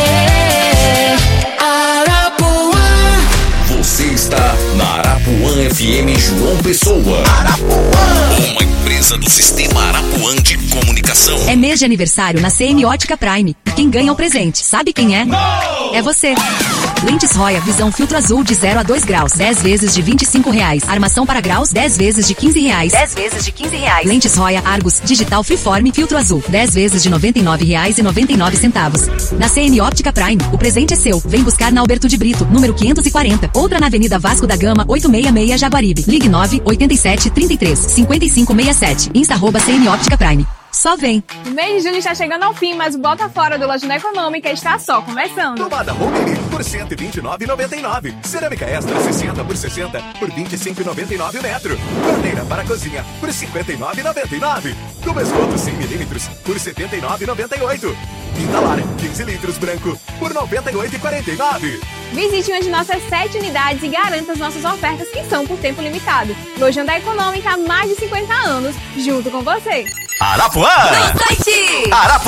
Arapuã. Você está na Arapuã FM João Pessoa. Arapuã. Uma empresa do Sistema Arapuã de Comunicação. É mês de aniversário na Semiótica Prime. E quem ganha o presente, sabe quem é? É você. Lentes Roya Visão Filtro Azul de 0 a 2 graus. 10 vezes de R$25. Armação para graus, 10 vezes de R$15. 10 vezes de R$15. Lentes Roya Argus Digital Freeform Filtro Azul. 10 vezes de R$99,99. Na CM Óptica Prime, o presente é seu. Vem buscar na Alberto de Brito, número 540. Outra na Avenida Vasco da Gama, 866 Jaguaribe. Ligue 98733-5567. Insta@CM Óptica Prime. Só vem. O mês de julho está chegando ao fim, mas o Bota Fora do Lojinha Econômica está só começando. Tomada Romeri por R$129,99. Cerâmica Extra 60 por 60 por R$25,99 o metro. Torneira para a cozinha por R$59,99. Tubo esgoto 100mm por R$79,98. Pintalar 15 litros branco por R$98,49. Visite uma de nossas 7 unidades e garanta as nossas ofertas que são por tempo limitado. Lojão da Econômica há mais de 50 anos, junto com você. Arapuã! No site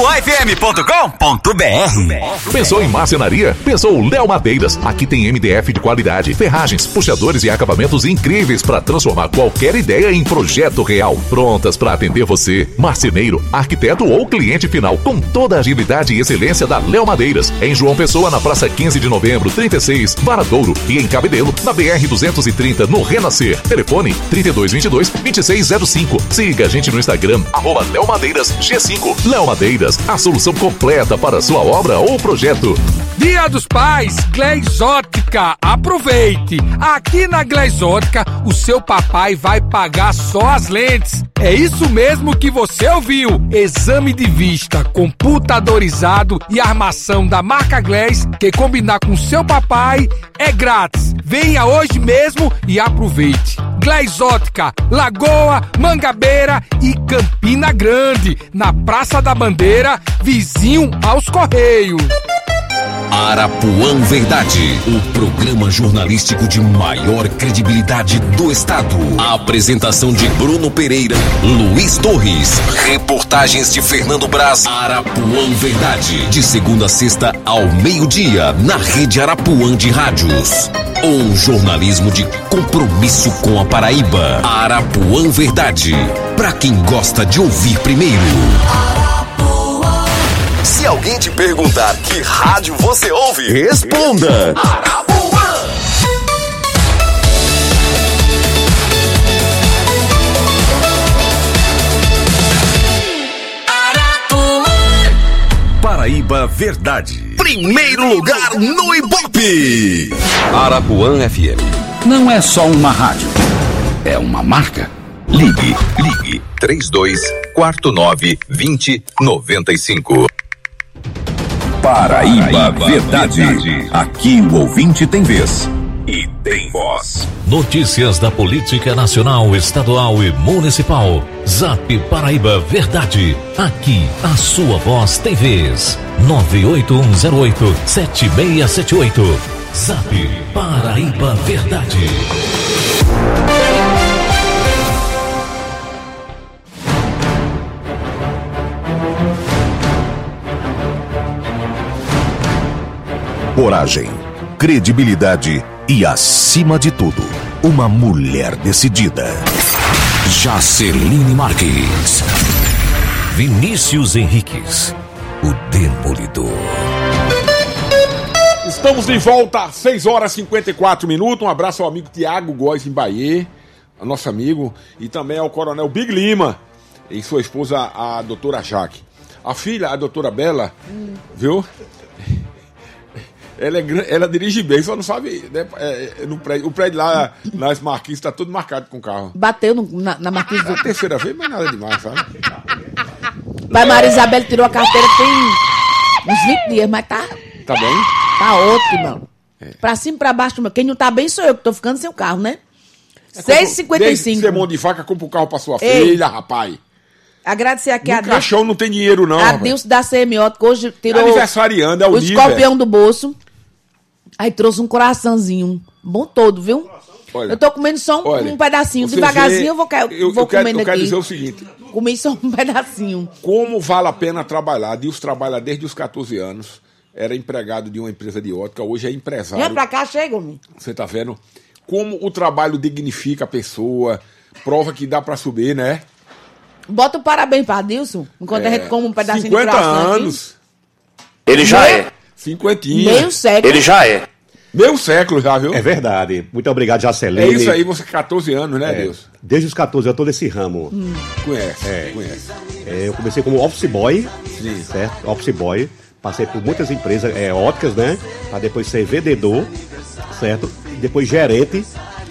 arapuãfm.com.br. Pensou em marcenaria? Pensou Léo Madeiras. Aqui tem MDF de qualidade, ferragens, puxadores e acabamentos incríveis para transformar qualquer ideia em projeto real. Prontas para atender você, marceneiro, arquiteto ou cliente final, com toda a agilidade e excelência da Léo Madeiras. Em João Pessoa, na Praça 15 de Novembro, 36, Varadouro, e em Cabedelo, na BR 230, no Renascer. Telefone 3222-2605. Siga a gente no Instagram, @Léo Madeiras G5. Léo Madeiras, a solução completa para sua obra ou projeto. Dia dos Pais, Gleizótica, aproveite! Aqui na Gleizótica, o seu papai vai pagar só as lentes. É isso mesmo que você ouviu. Exame de vista computadorizado e armação da marca Gleiz, que combinar com seu papai é grátis. Venha hoje mesmo e aproveite. Gleizótica, Lagoa, Mangabeira e Campina Grande, na Praça da Bandeira, vizinho aos Correios. Arapuã Verdade, o programa jornalístico de maior credibilidade do estado. A apresentação de Bruno Pereira, Luiz Torres, reportagens de Fernando Braz. Arapuã Verdade, de segunda a sexta ao meio-dia, na rede Arapuã de rádios. Um jornalismo de compromisso com a Paraíba. Arapuã Verdade, pra quem gosta de ouvir primeiro. Se alguém te perguntar que rádio você ouve, responda. Arapuã. Paraíba Verdade. Primeiro lugar no Ibope. Arapuã FM. Não é só uma rádio, é uma marca. Ligue 3249-2095. Paraíba Verdade. Aqui o ouvinte tem vez e tem voz. Notícias da política nacional, estadual e municipal. Zap Paraíba Verdade. Aqui a sua voz tem vez. 98108-7678. Zap Paraíba Verdade. Coragem, credibilidade e, acima de tudo, uma mulher decidida. Jaceline Marques. Vinícius Henriques. O Demolidor. Estamos de volta, 6 horas e 54 minutos. Um abraço ao amigo Tiago Góes em Bahia, nosso amigo, e também ao coronel Big Lima e sua esposa, a doutora Jaque. A filha, a doutora Bela, viu? Ela dirige bem, só não sabe, né? No prédio, o prédio lá nas Marquinhos está todo marcado com carro. Bateu na Marquinhos do... A terceira vez, mas nada demais, sabe? Pai Maria Isabel tirou a carteira tem uns 20 dias, mas tá... Tá bem? Tá ótimo. Pra cima e pra baixo. Quem não tá bem sou eu, que tô ficando sem o carro, né? 6h55. Você mão de faca, compra o carro pra sua filha, rapaz. Agradecer aqui a Deus. No caixão não tem dinheiro, não. A Deus da Semiótica, hoje tirou aniversariando, é o escorpião do bolso. Aí trouxe um coraçãozinho. Bom todo, viu? Olha, eu tô comendo só um pedacinho. Devagarzinho eu vou comendo aqui. Eu quero dizer o seguinte. Comi só um pedacinho. Como vale a pena trabalhar? Deus trabalha desde os 14 anos. Era empregado de uma empresa de ótica, hoje é empresário. Vem pra cá, chega, homem. Você tá vendo? Como o trabalho dignifica a pessoa, prova que dá pra subir, né? Bota o parabéns pra Dilson, enquanto a gente come um pedacinho 50 de coração anos. Aqui. Ele já é. 50. Meio século. Ele já é. Meio século já, viu? É verdade. Muito obrigado, Jaceline. É isso aí, você 14 anos, né, Deus? Desde os 14 eu tô nesse ramo. Conhece. Eu comecei como office boy, sim, certo? Office boy. Passei por muitas empresas óticas, né? Pra depois ser vendedor, certo? E depois gerente,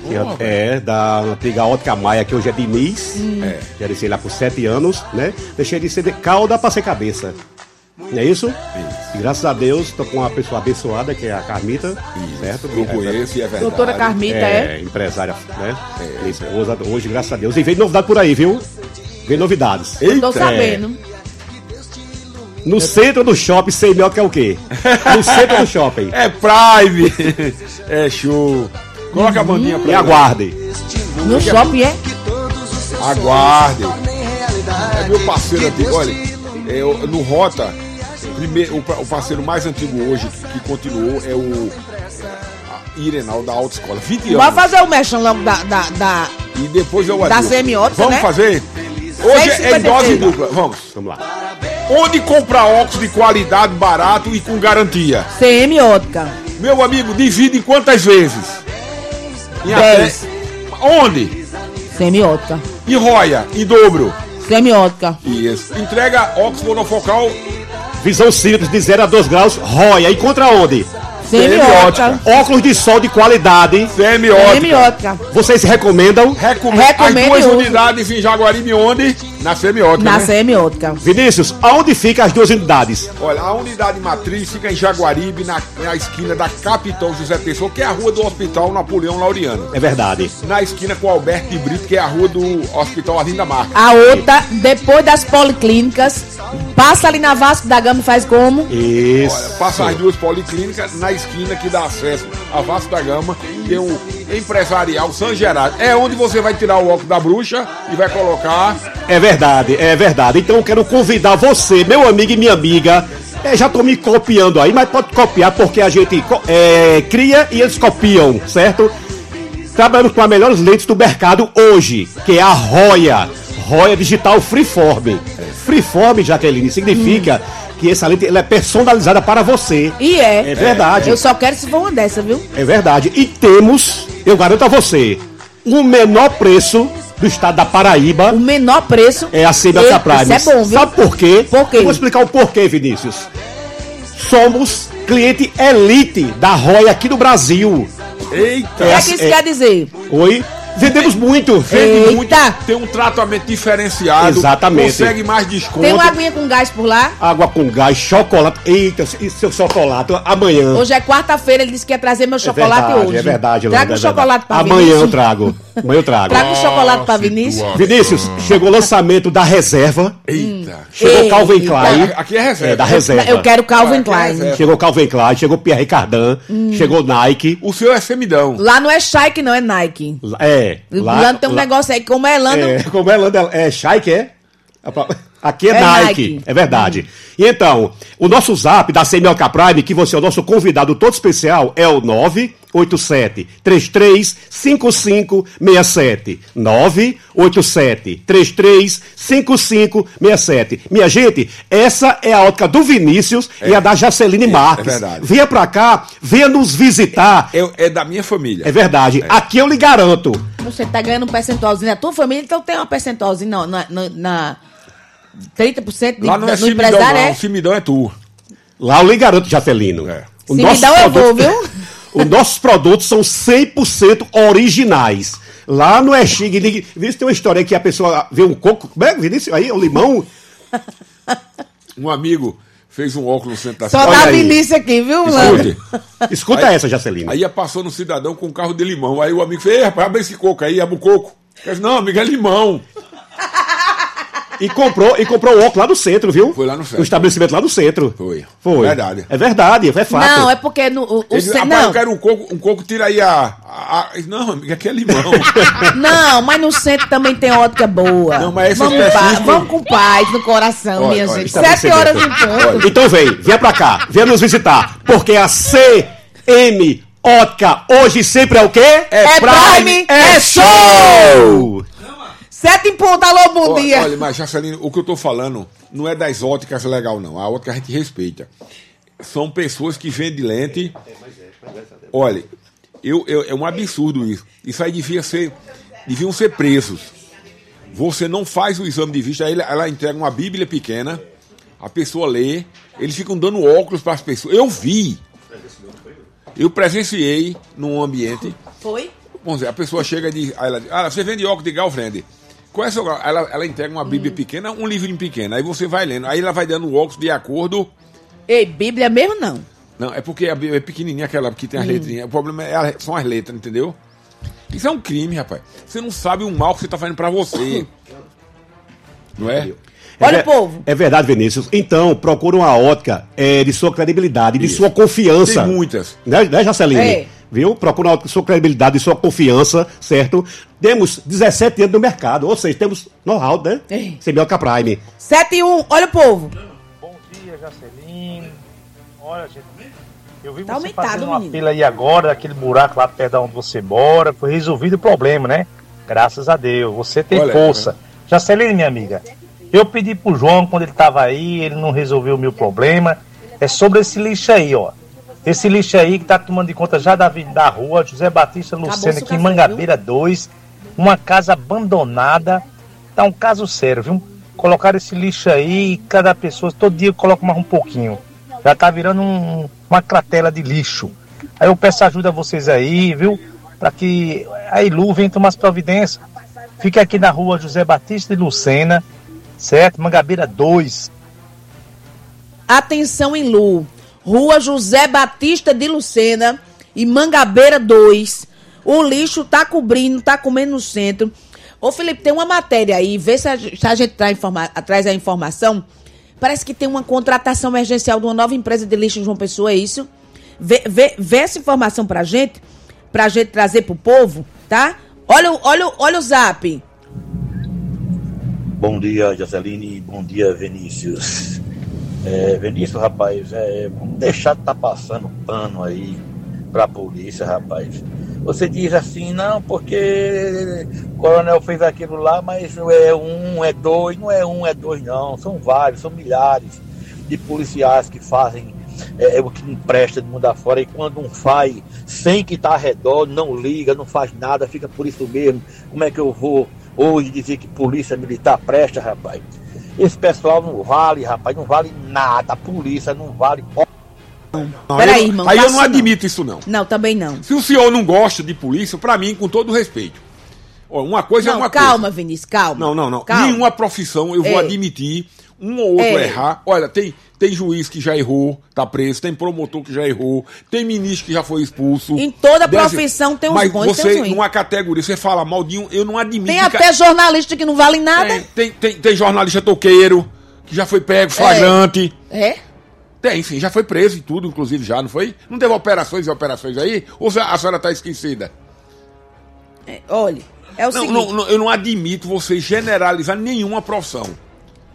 da antiga Ótica Maia, que hoje é Diniz. Gerei lá por 7 anos, né? Deixei de ser de cauda pra ser cabeça. Não é isso? E graças a Deus, tô com uma pessoa abençoada, que é a Carmita, certo? Eu conheço e é verdade. Doutora Carmita, empresária, né? Minha esposa, hoje, graças a Deus. E vem novidade por aí, viu? Vem novidades. Tô sabendo. No centro do shopping, Semiótica é o quê? No centro do shopping. É Prime. É show. Coloca a bandinha pra E aguarde. No shopping Aguarde. É meu parceiro antigo. Olha, no Rota, o parceiro mais antigo hoje, que continuou, é o Irenal da Autoescola. 20 anos. Vai fazer o mexão logo da E depois eu da Semiótica, Vamos né? fazer? Hoje é em dose dupla. Vamos lá. Onde comprar óculos de qualidade, barato e com garantia? Semiótica. Meu amigo, divide em quantas vezes? Em 10. Onde? Semiótica. E roia, em dobro? Semiótica. Isso. Entrega óculos monofocal. Visão simples de 0 a 2 graus, roia. Encontra onde? Semiótica. Óculos de sol de qualidade. Semiótica. Vocês recomendam? As duas unidades em Jaguaribe, onde? Na Semiótica. Na né? Semiótica. Vinícius, aonde ficam as duas unidades? Olha, a unidade matriz fica em Jaguaribe, na esquina da Capitão José Pessoa, que é a rua do Hospital Napoleão Laureano. É verdade. Na esquina com Alberto de Brito, que é a rua do Hospital Arlindo da Marca. A outra, depois das policlínicas, passa ali na Vasco da Gama e faz como? Isso. Olha, passa as duas policlínicas na esquina que dá acesso a Vasco da Gama, tem o Empresarial São Gerardo. É onde você vai tirar o óculos da bruxa e vai colocar... É verdade. Então eu quero convidar você, meu amigo e minha amiga. Já tô me copiando aí, mas pode copiar porque a gente cria e eles copiam, certo? Trabalhamos com as melhores lentes do mercado hoje, que é a Roya Digital Freeform. Freeform, Jaqueline, significa que essa lente ela é personalizada para você. E é. É verdade. Eu só quero se for uma dessa, viu? É verdade. E temos, eu garanto a você, o menor preço do estado da Paraíba. O menor preço é a Semiótica Prime. Isso é bom, viu? Sabe por quê? Por quê? Eu vou explicar o porquê, Vinícius. Somos cliente elite da Roya aqui no Brasil. Eita! O que é que isso quer dizer? Oi? Vendemos muito. Vende muito. Tem um tratamento diferenciado. Exatamente. Consegue mais desconto. Tem uma aguinha com gás por lá? Água com gás, chocolate. Eita, e seu chocolate amanhã. Hoje é quarta-feira, ele disse que ia trazer meu chocolate hoje. É verdade, Traga o chocolate pra Vinícius. Amanhã eu trago. Traga o chocolate pra Vinícius. Vinícius, chegou o lançamento da reserva. Eita. Chegou Calvin Klein. Aqui é reserva. É da reserva. Eu quero Calvin Klein. Chegou Calvin Klein, chegou Pierre Cardin, chegou Nike. O seu é semidão. Lá não é Shike, não, é Nike. É. Lá tem um negócio aí, como é Elano. Como é Elano, é Shike, é? Aqui é Nike. É verdade. E então, o nosso zap da CMOK Prime, que você é o nosso convidado todo especial, é o 987-335567. 987-335567. Minha gente, essa é a ótica do Vinícius e a da Jaceline Marques. É verdade. Venha pra cá, venha nos visitar. É da minha família. É verdade. Aqui eu lhe garanto. Você tá ganhando um percentualzinho da tua família, então tem um percentualzinho na 30% Lá não é no empresário, não. O Cimidão é tu. Lá eu lhe garanto, Jacelino. Cimidão eu vou, viu? Os nossos produtos são 100% originais. Lá no Exig, Vinícius, tem uma história aí que a pessoa vê um coco. Como é, Vinícius? Aí, o limão. Um amigo fez um óculos no centro da cidade. Só dá Vinícius aqui, viu, Lando? Escuta essa, Jacelino. Aí passou no cidadão com um carro de limão. Aí o amigo fez, rapaz, abre esse coco aí, abre o coco. Ele disse, não, amigo, é limão. E comprou o óculos lá no centro, viu? Foi lá no centro. O estabelecimento lá no centro. Foi. Verdade. É verdade, é fato. Não, é porque eu quero um coco, tira aí Não, amigo, aqui é limão. Não, mas no centro também tem ótica boa. Não, mas vamos com paz no coração, minha gente. 7 horas em ponto. Então venha pra cá, venha nos visitar, porque a CM Ótica hoje sempre é o quê? É Prime, é show! 7 em ponto, alô, bom dia. Olha, mas Jacelino, o que eu tô falando não é das óticas legal, não. A ótica a gente respeita. São pessoas que vendem lente. Olha, é um absurdo isso. Isso aí deviam ser presos. Você não faz o exame de vista, aí ela entrega uma bíblia pequena, a pessoa lê, eles ficam dando óculos para as pessoas. Eu vi. Eu presenciei num ambiente. Foi? Vamos dizer, a pessoa chega e diz, aí ela diz, você vende óculos de grau, vende. Qual é seu grau? Ela entrega uma bíblia pequena, um livrinho pequeno, aí você vai lendo, aí ela vai dando o óculos de acordo. Ei, bíblia mesmo não? Não, é porque a bíblia é pequenininha, aquela que tem as letrinhas, o problema são as letras, entendeu? Isso é um crime, rapaz. Você não sabe o mal que você tá fazendo pra você. Não é? Olha o povo. É verdade, Vinícius. Então, procura uma ótica de sua credibilidade, de sua confiança. Tem muitas. Né, Jaceline? Viu? Procura uma ótica de sua credibilidade, de sua confiança, certo? Temos 17 anos no mercado, ou seja, temos know-how, né? CMOK Prime. 7 e 1, olha o povo. Bom dia, Jaceline. Olha, gente, eu vi tá você aumentado, fazendo uma menino. fila aí agora, daquele buraco lá perto de onde você mora. Foi resolvido o problema, né? Graças a Deus. Você tem força. Jaceline, minha amiga, eu pedi pro João quando ele tava aí, ele não resolveu o meu problema. É sobre esse lixo aí, ó. Esse lixo aí que tá tomando de conta já da rua José Batista Lucena, aqui em Mangabeira 2. Uma casa abandonada. Tá um caso sério, viu? Colocaram esse lixo aí, cada pessoa, todo dia coloca mais um pouquinho. Já tá virando uma cratera de lixo. Aí eu peço ajuda a vocês aí, viu? Para que a Ilu venha tomar as providências. Fica aqui na rua José Batista de Lucena, certo? Mangabeira 2. Atenção, Ilu. Rua José Batista de Lucena e Mangabeira 2. O lixo tá cobrindo, tá comendo no centro. Ô, Felipe, tem uma matéria aí, vê se a gente traz a informação. Parece que tem uma contratação emergencial de uma nova empresa de lixo em João Pessoa, é isso? Vê essa informação pra gente trazer pro povo, tá? Olha o zap. Bom dia, Jaceline. Bom dia, Vinícius. Vinícius, rapaz, vamos deixar de estar passando pano aí pra polícia, rapaz. Você diz assim, não, porque o coronel fez aquilo lá, mas não é um, é dois, não é um, é dois, não. São vários, são milhares de policiais que fazem o que não presta de mundo afora, e quando um faz sem que tá ao redor, não liga, não faz nada, fica por isso mesmo. Como é que eu vou hoje dizer que polícia militar presta, rapaz? Esse pessoal não vale, rapaz, não vale nada, a polícia não vale. Não, peraí, irmão. Aí eu não admito isso, não. Não, também não. Se o senhor não gosta de polícia, pra mim, com todo respeito. Uma coisa é uma coisa. Calma, Vinícius, calma. Não. Calma. Nenhuma profissão eu vou admitir um ou outro errar. Olha, tem juiz que já errou, tá preso, tem promotor que já errou, tem ministro que já foi expulso. Em toda profissão tem uns bons e tem uns ruins. Numa categoria, você fala mal de um, eu não admito. Tem até jornalista que não vale nada. Tem jornalista toqueiro, que já foi pego, flagrante. É? Tem, sim, já foi preso e tudo, inclusive já, não foi? Não teve operações aí? Ou a senhora tá esquecida? Olha, é o seguinte... Eu não admito você generalizar nenhuma profissão.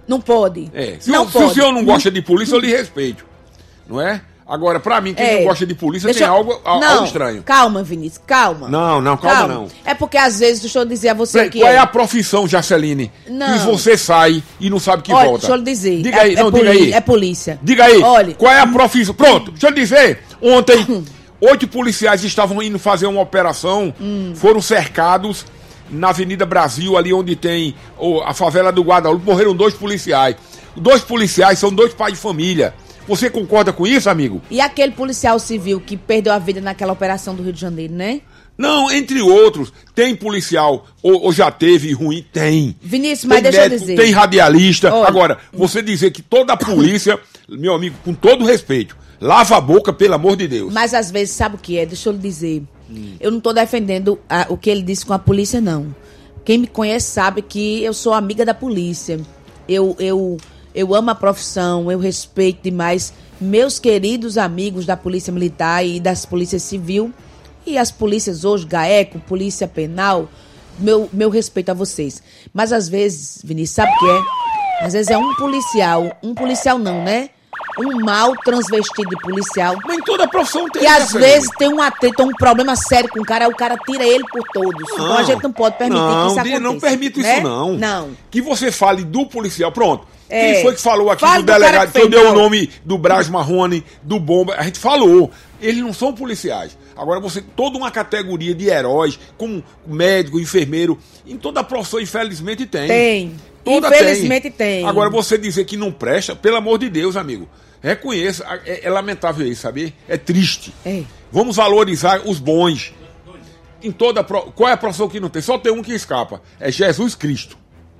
Não pode. Se o senhor não gosta de polícia, eu lhe respeito. Não é? Agora, pra mim, quem não gosta de polícia tem algo estranho. Calma, Vinícius, calma. Não, calma não. É porque às vezes, deixa eu dizer a você que... Qual é a profissão, Jaceline? Não. Que você sai e não sabe que volta. Deixa eu lhe dizer. Diga aí, diga aí. É polícia. Diga aí, Olha, qual é a profissão? Pronto, deixa eu lhe dizer. Ontem, 8 policiais estavam indo fazer uma operação, foram cercados na Avenida Brasil, ali onde tem a favela do Guadalupe, morreram 2 policiais. 2 policiais são 2 pais de família. Você concorda com isso, amigo? E aquele policial civil que perdeu a vida naquela operação do Rio de Janeiro, né? Não, entre outros, tem policial, ou já teve ruim, tem. Vinícius, mas tem deixa médico, eu dizer. tem radialista. Olha. Agora, você dizer que toda a polícia, meu amigo, com todo respeito, lava a boca, pelo amor de Deus. Mas às vezes, sabe o que é? Deixa eu lhe dizer. Eu não tô defendendo o que ele disse com a polícia, não. Quem me conhece sabe que eu sou amiga da polícia. Eu amo a profissão, eu respeito demais meus queridos amigos da Polícia Militar e das Polícias Civil e as polícias hoje, GAECO, Polícia Penal, meu respeito a vocês. Mas às vezes, Vinícius, sabe o que é? Às vezes é um policial não, né? Um mal transvestido de policial. Mas em toda a profissão tem. E às vezes tem um atrito, um problema sério com o cara tira ele por todos. Não, então a gente não pode permitir que isso aconteça. Não permito né? isso, não. Não. Que você fale do policial, pronto. Quem foi que falou aqui Fale do delegado, que eu dei mal. o nome do Braz Marrone, do Bomba, a gente falou. Eles não são policiais. Agora você, toda uma categoria de heróis, como médico, enfermeiro, em toda a profissão, infelizmente tem. Tem. Toda Infelizmente tem. Agora você dizer que não presta, pelo amor de Deus, amigo. Reconheça, é lamentável isso, sabe? É triste. Vamos valorizar os bons. Qual é a profissão que não tem? Só tem um que escapa. É Jesus Cristo.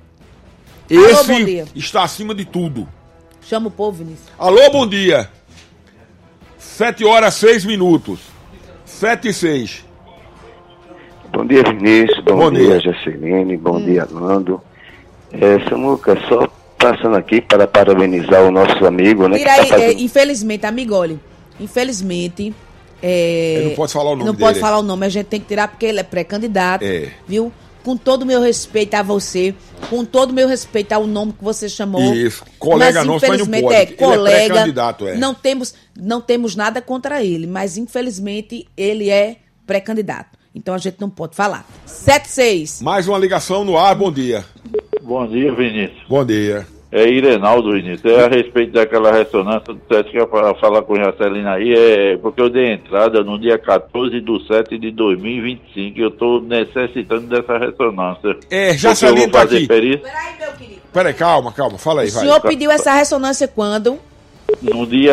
Esse está acima de tudo. Chama o povo, Vinícius. Alô, bom dia. 7h06. 7h06. Bom dia, Vinícius. Bom dia, Jaceline. Bom dia, Nando. Samuca, só passando aqui para parabenizar o nosso amigo, né? Tira aí, infelizmente, amigo, olha, infelizmente... Ele não pode falar o nome não dele. Pode falar o nome, a gente tem que tirar porque ele é pré-candidato, viu? Com todo o meu respeito a você, com todo o meu respeito ao nome que você chamou. Isso, colega nosso, mas não pode. Colega, ele é pré-candidato, Não temos nada contra ele, mas infelizmente ele é pré-candidato. Então a gente não pode falar. 76. Mais uma ligação no ar, bom dia. Bom dia, Vinícius. Bom dia. É Irenaldo, Vinícius. É a respeito daquela ressonância do teste que eu ia falar com a Jacelina aí, porque eu dei entrada no dia 14/7/2025 e eu estou necessitando dessa ressonância. Jacelina tá aqui. Peraí, meu querido. Peraí, calma, fala aí, O senhor pediu essa ressonância quando? No dia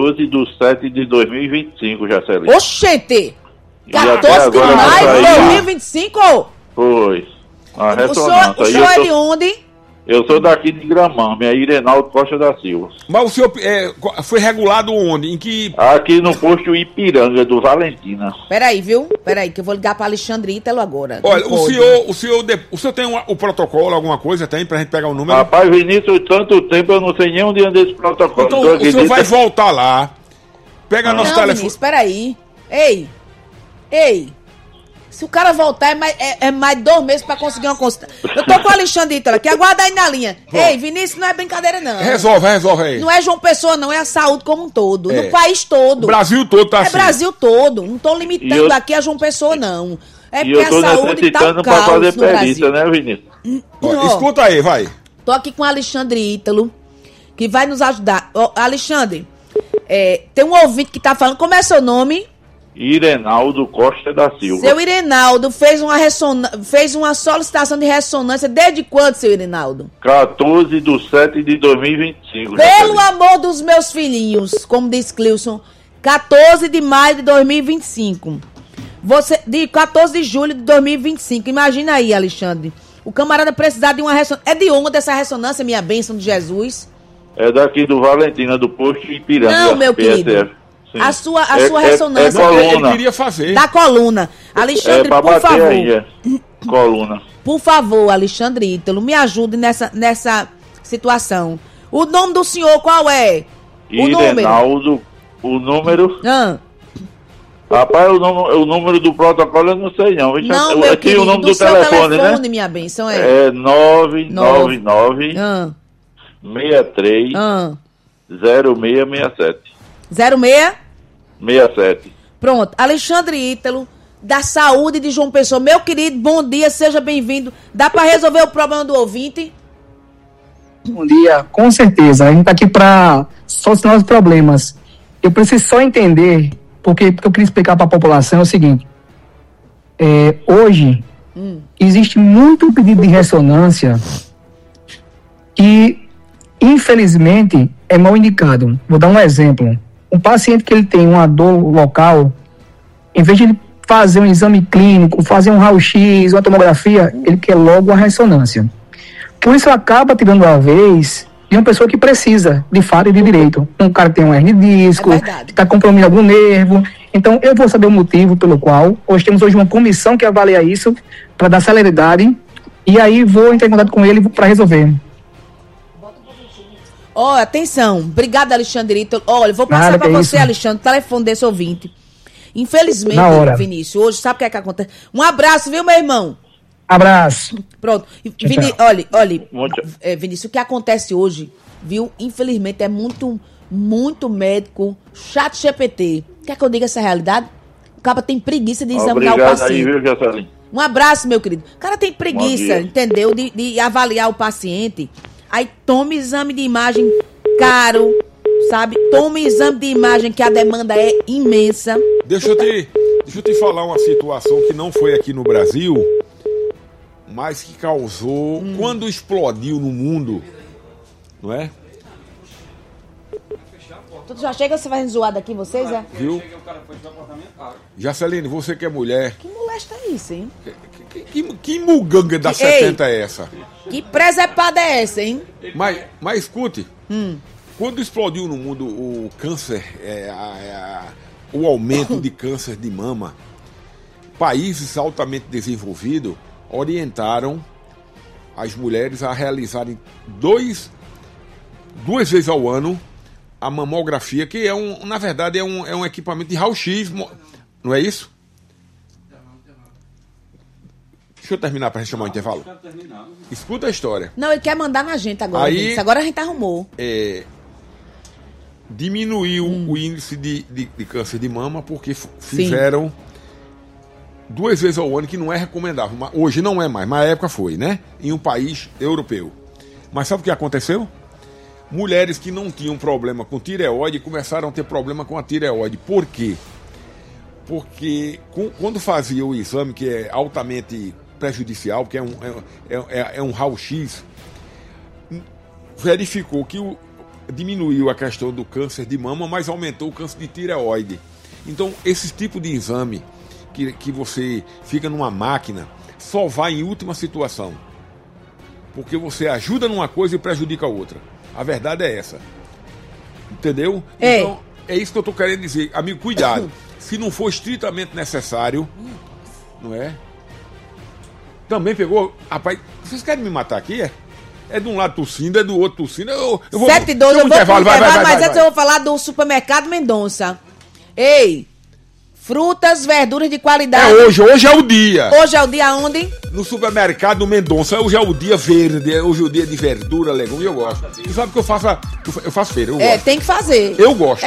14/7/2025, Jacelina. Oxente! 14 de maio de 2025? Pois. A ressonância. O senhor é de onde? Eu sou daqui de Gramame, é Irenaldo Costa da Silva. Mas o senhor foi regulado onde? Em que... Aqui no posto Ipiranga, do Valentina. Peraí, viu? Peraí, que eu vou ligar para Alexandre Ítalo agora. Olha, o senhor tem o protocolo, alguma coisa, tem, pra gente pegar o número? Rapaz, Vinícius, tanto tempo eu não sei nem onde anda esse protocolo. Então o senhor vai voltar lá, pega nosso telefone... Vinícius, peraí. Ei! Se o cara voltar, é mais 2 meses pra conseguir uma consulta. Eu tô com o Alexandre Ítalo aqui, aguarda aí na linha. Ei, Vinícius, não é brincadeira, não. Resolve aí. Não é João Pessoa, não, é a saúde como um todo. No país todo. O Brasil todo tá assim. É Brasil todo. Não tô limitando aqui a João Pessoa, não. É porque a saúde tá um caos fazer no perícia, né, Vinícius? Escuta aí, vai. Tô aqui com o Alexandre Ítalo, que vai nos ajudar. Alexandre, tem um ouvinte que tá falando, como é seu nome? Irenaldo Costa da Silva. Seu Irenaldo fez uma solicitação de ressonância desde quando, seu Irenaldo? 14/7/2025. Pelo amor dos meus filhinhos, como diz Clilson, 14 de maio de 2025. De 14 de julho de 2025. Imagina aí, Alexandre. O camarada precisar de uma ressonância. É de onde essa ressonância, minha bênção de Jesus? É daqui do Valentina, do posto Ipiranga. Não, meu querido. Sim. A sua ressonância. Coluna. Ele queria fazer. Da coluna. Alexandre, por favor. Aí, coluna. Por favor, Alexandre Ítalo, me ajude nessa situação. O nome do senhor qual é? Irenaldo. O número? Rapaz, o número do protocolo eu não sei não. Não, meu querido, o nome do seu telefone, né? minha bênção É 999 63 0667. 06? 67. Pronto. Alexandre Ítalo, da Saúde de João Pessoa. Meu querido, bom dia, seja bem-vindo. Dá para resolver o problema do ouvinte? Bom dia, com certeza. A gente está aqui para solucionar os problemas. Eu preciso só entender, porque eu queria explicar para a população é o seguinte. Hoje, existe muito pedido de ressonância que, infelizmente, é mal indicado. Vou dar um exemplo. Um paciente que ele tem uma dor local, em vez de ele fazer um exame clínico, fazer um raio-x, uma tomografia, ele quer logo a ressonância. Por isso acaba tirando a vez de uma pessoa que precisa, de fato e de direito. Um cara que tem um hernia de disco, que está comprometendo algum nervo. Então, eu vou saber o motivo pelo qual. Temos hoje uma comissão que avalia isso, para dar celeridade, e aí vou entrar em contato com ele para resolver. Atenção. Obrigada, Alexandre Ítalo. Olha, vou passar para você, Alexandre, o telefone desse ouvinte. Infelizmente, Vinícius, hoje, sabe o que é que acontece? Um abraço, viu, meu irmão? Abraço. Pronto. Olha, Vinícius, o que acontece hoje, viu? Infelizmente, é muito médico, chat GPT. Quer que eu diga essa realidade? O cara tem preguiça de examinar o paciente. Aí, viu, Jaceline? Um abraço, meu querido. O cara tem preguiça, entendeu? De avaliar o paciente. Aí toma exame de imagem caro, sabe? Toma exame de imagem que a demanda é imensa. Deixa eu te falar uma situação que não foi aqui no Brasil, mas que causou, quando explodiu no mundo, não é? Tu já chega, você vai zoar daqui, vocês, é? Viu? Jaceline, você que é mulher... Que molesta é isso, hein? Que muganga da 70 é essa? Que presepada é essa, hein? Mas escute, quando explodiu no mundo o câncer, o aumento de câncer de mama, países altamente desenvolvidos orientaram as mulheres a realizarem duas vezes ao ano a mamografia, que na verdade é um equipamento de raio-x, não é isso? Deixa eu terminar para chamar o intervalo. Escuta a história. Não, ele quer mandar na gente agora. Aí, agora a gente arrumou. Diminuiu o índice de câncer de mama porque fizeram 2 vezes ao ano, que não é recomendável. Hoje não é mais, mas na época foi, né? Em um país europeu. Mas sabe o que aconteceu? Mulheres que não tinham problema com tireoide começaram a ter problema com a tireoide. Por quê? Porque quando fazia o exame, que é altamente prejudicial, que é um raio-x, verificou que diminuiu a questão do câncer de mama, mas aumentou o câncer de tireoide. Então, esse tipo de exame que você fica numa máquina só vai em última situação, porque você ajuda numa coisa e prejudica a outra. A verdade é essa. Entendeu? Então, é isso que eu tô querendo dizer. Amigo, cuidado. Se não for estritamente necessário, não é? Também pegou... Rapaz, vocês querem me matar aqui, É de um lado tossindo, é do outro tossindo. Eu vou... 7 e 12, eu vou pro intervalo, mas antes eu vou falar do Supermercado Mendonça. Ei, frutas, verduras de qualidade. Hoje é o dia. Hoje é o dia onde? No Supermercado Mendonça. Hoje é o dia verde, hoje é o dia de verdura, legume, eu gosto. Tu sabe que eu faço feira, eu gosto. Tem que fazer. Eu gosto.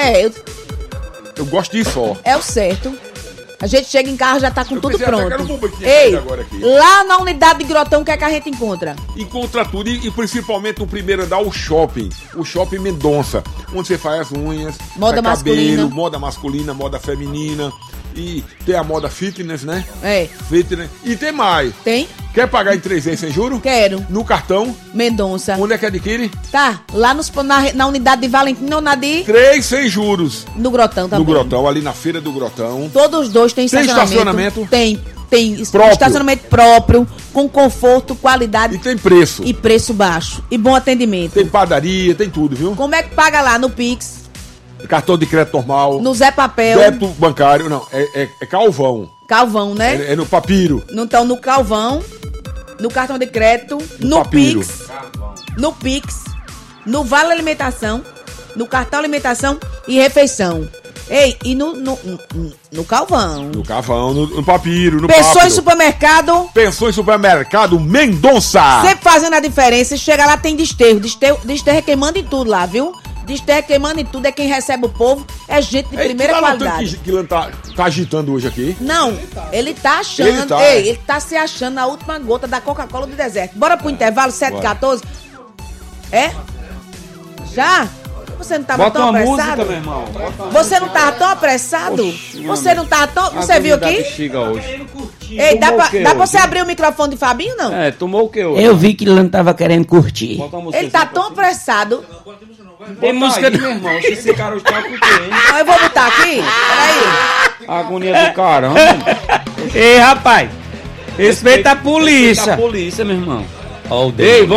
Eu gosto disso só. É o certo. A gente chega em casa, já tá com tudo pronto. Ei, agora aqui. Lá na unidade de Grotão, o que é que a gente encontra? Encontra tudo, e principalmente no primeiro andar, o shopping Mendonça, onde você faz as unhas, moda masculina, cabelo, moda masculina, moda feminina, e tem a moda fitness, né? Fitness. E tem mais. Tem? Quer pagar em 3 vezes sem juros? Quero. No cartão? Mendonça. Onde é que adquire? Tá, lá na unidade de Valentim ou Nadir? 3 sem juros. No Grotão também. No Grotão, ali na feira do Grotão. Todos os dois têm estacionamento? Tem próprio. Estacionamento próprio, com conforto, qualidade. E tem preço. E preço baixo. E bom atendimento. Tem padaria, tem tudo, viu? Como é que paga lá? No Pix? Cartão de crédito normal. No Zé Papel. Débito bancário, não, é Calvão. Calvão, né? É no papiro. Então, no Calvão, no cartão de crédito, no Pix, no Pix, no Vale Alimentação, no cartão alimentação e refeição. Ei, e no Calvão. No Calvão, no Papiro, no Pensou Papiro. em supermercado? Pensou em supermercado Mendonça. Sempre fazendo a diferença. Chega lá, tem desterro. Desterro é quem manda em tudo lá, viu? Desterro é quem manda em tudo, é quem recebe o povo. É gente de primeira qualidade. Que tá agitando hoje aqui? Não, ele tá achando. Ele tá se achando a última gota da Coca-Cola do deserto. Bora pro intervalo, 7h14. É? Já? Você não tava tão apressado? Música, meu irmão. Você não tava tão apressado? Oxi, você não tava tão... Você viu aqui? Ei, dá pra você abrir o microfone de Fabinho, não? Tomou o que hoje? Eu vi que ele não tava querendo curtir. Ele tá tão apressado. Tem música do meu irmão. Esse cara hoje tá com o quê, hein? Não, eu vou botar aqui. Peraí. Agonia do caramba. Ei, rapaz. Respeita a polícia. Respeita a polícia, meu irmão. Ei, vamos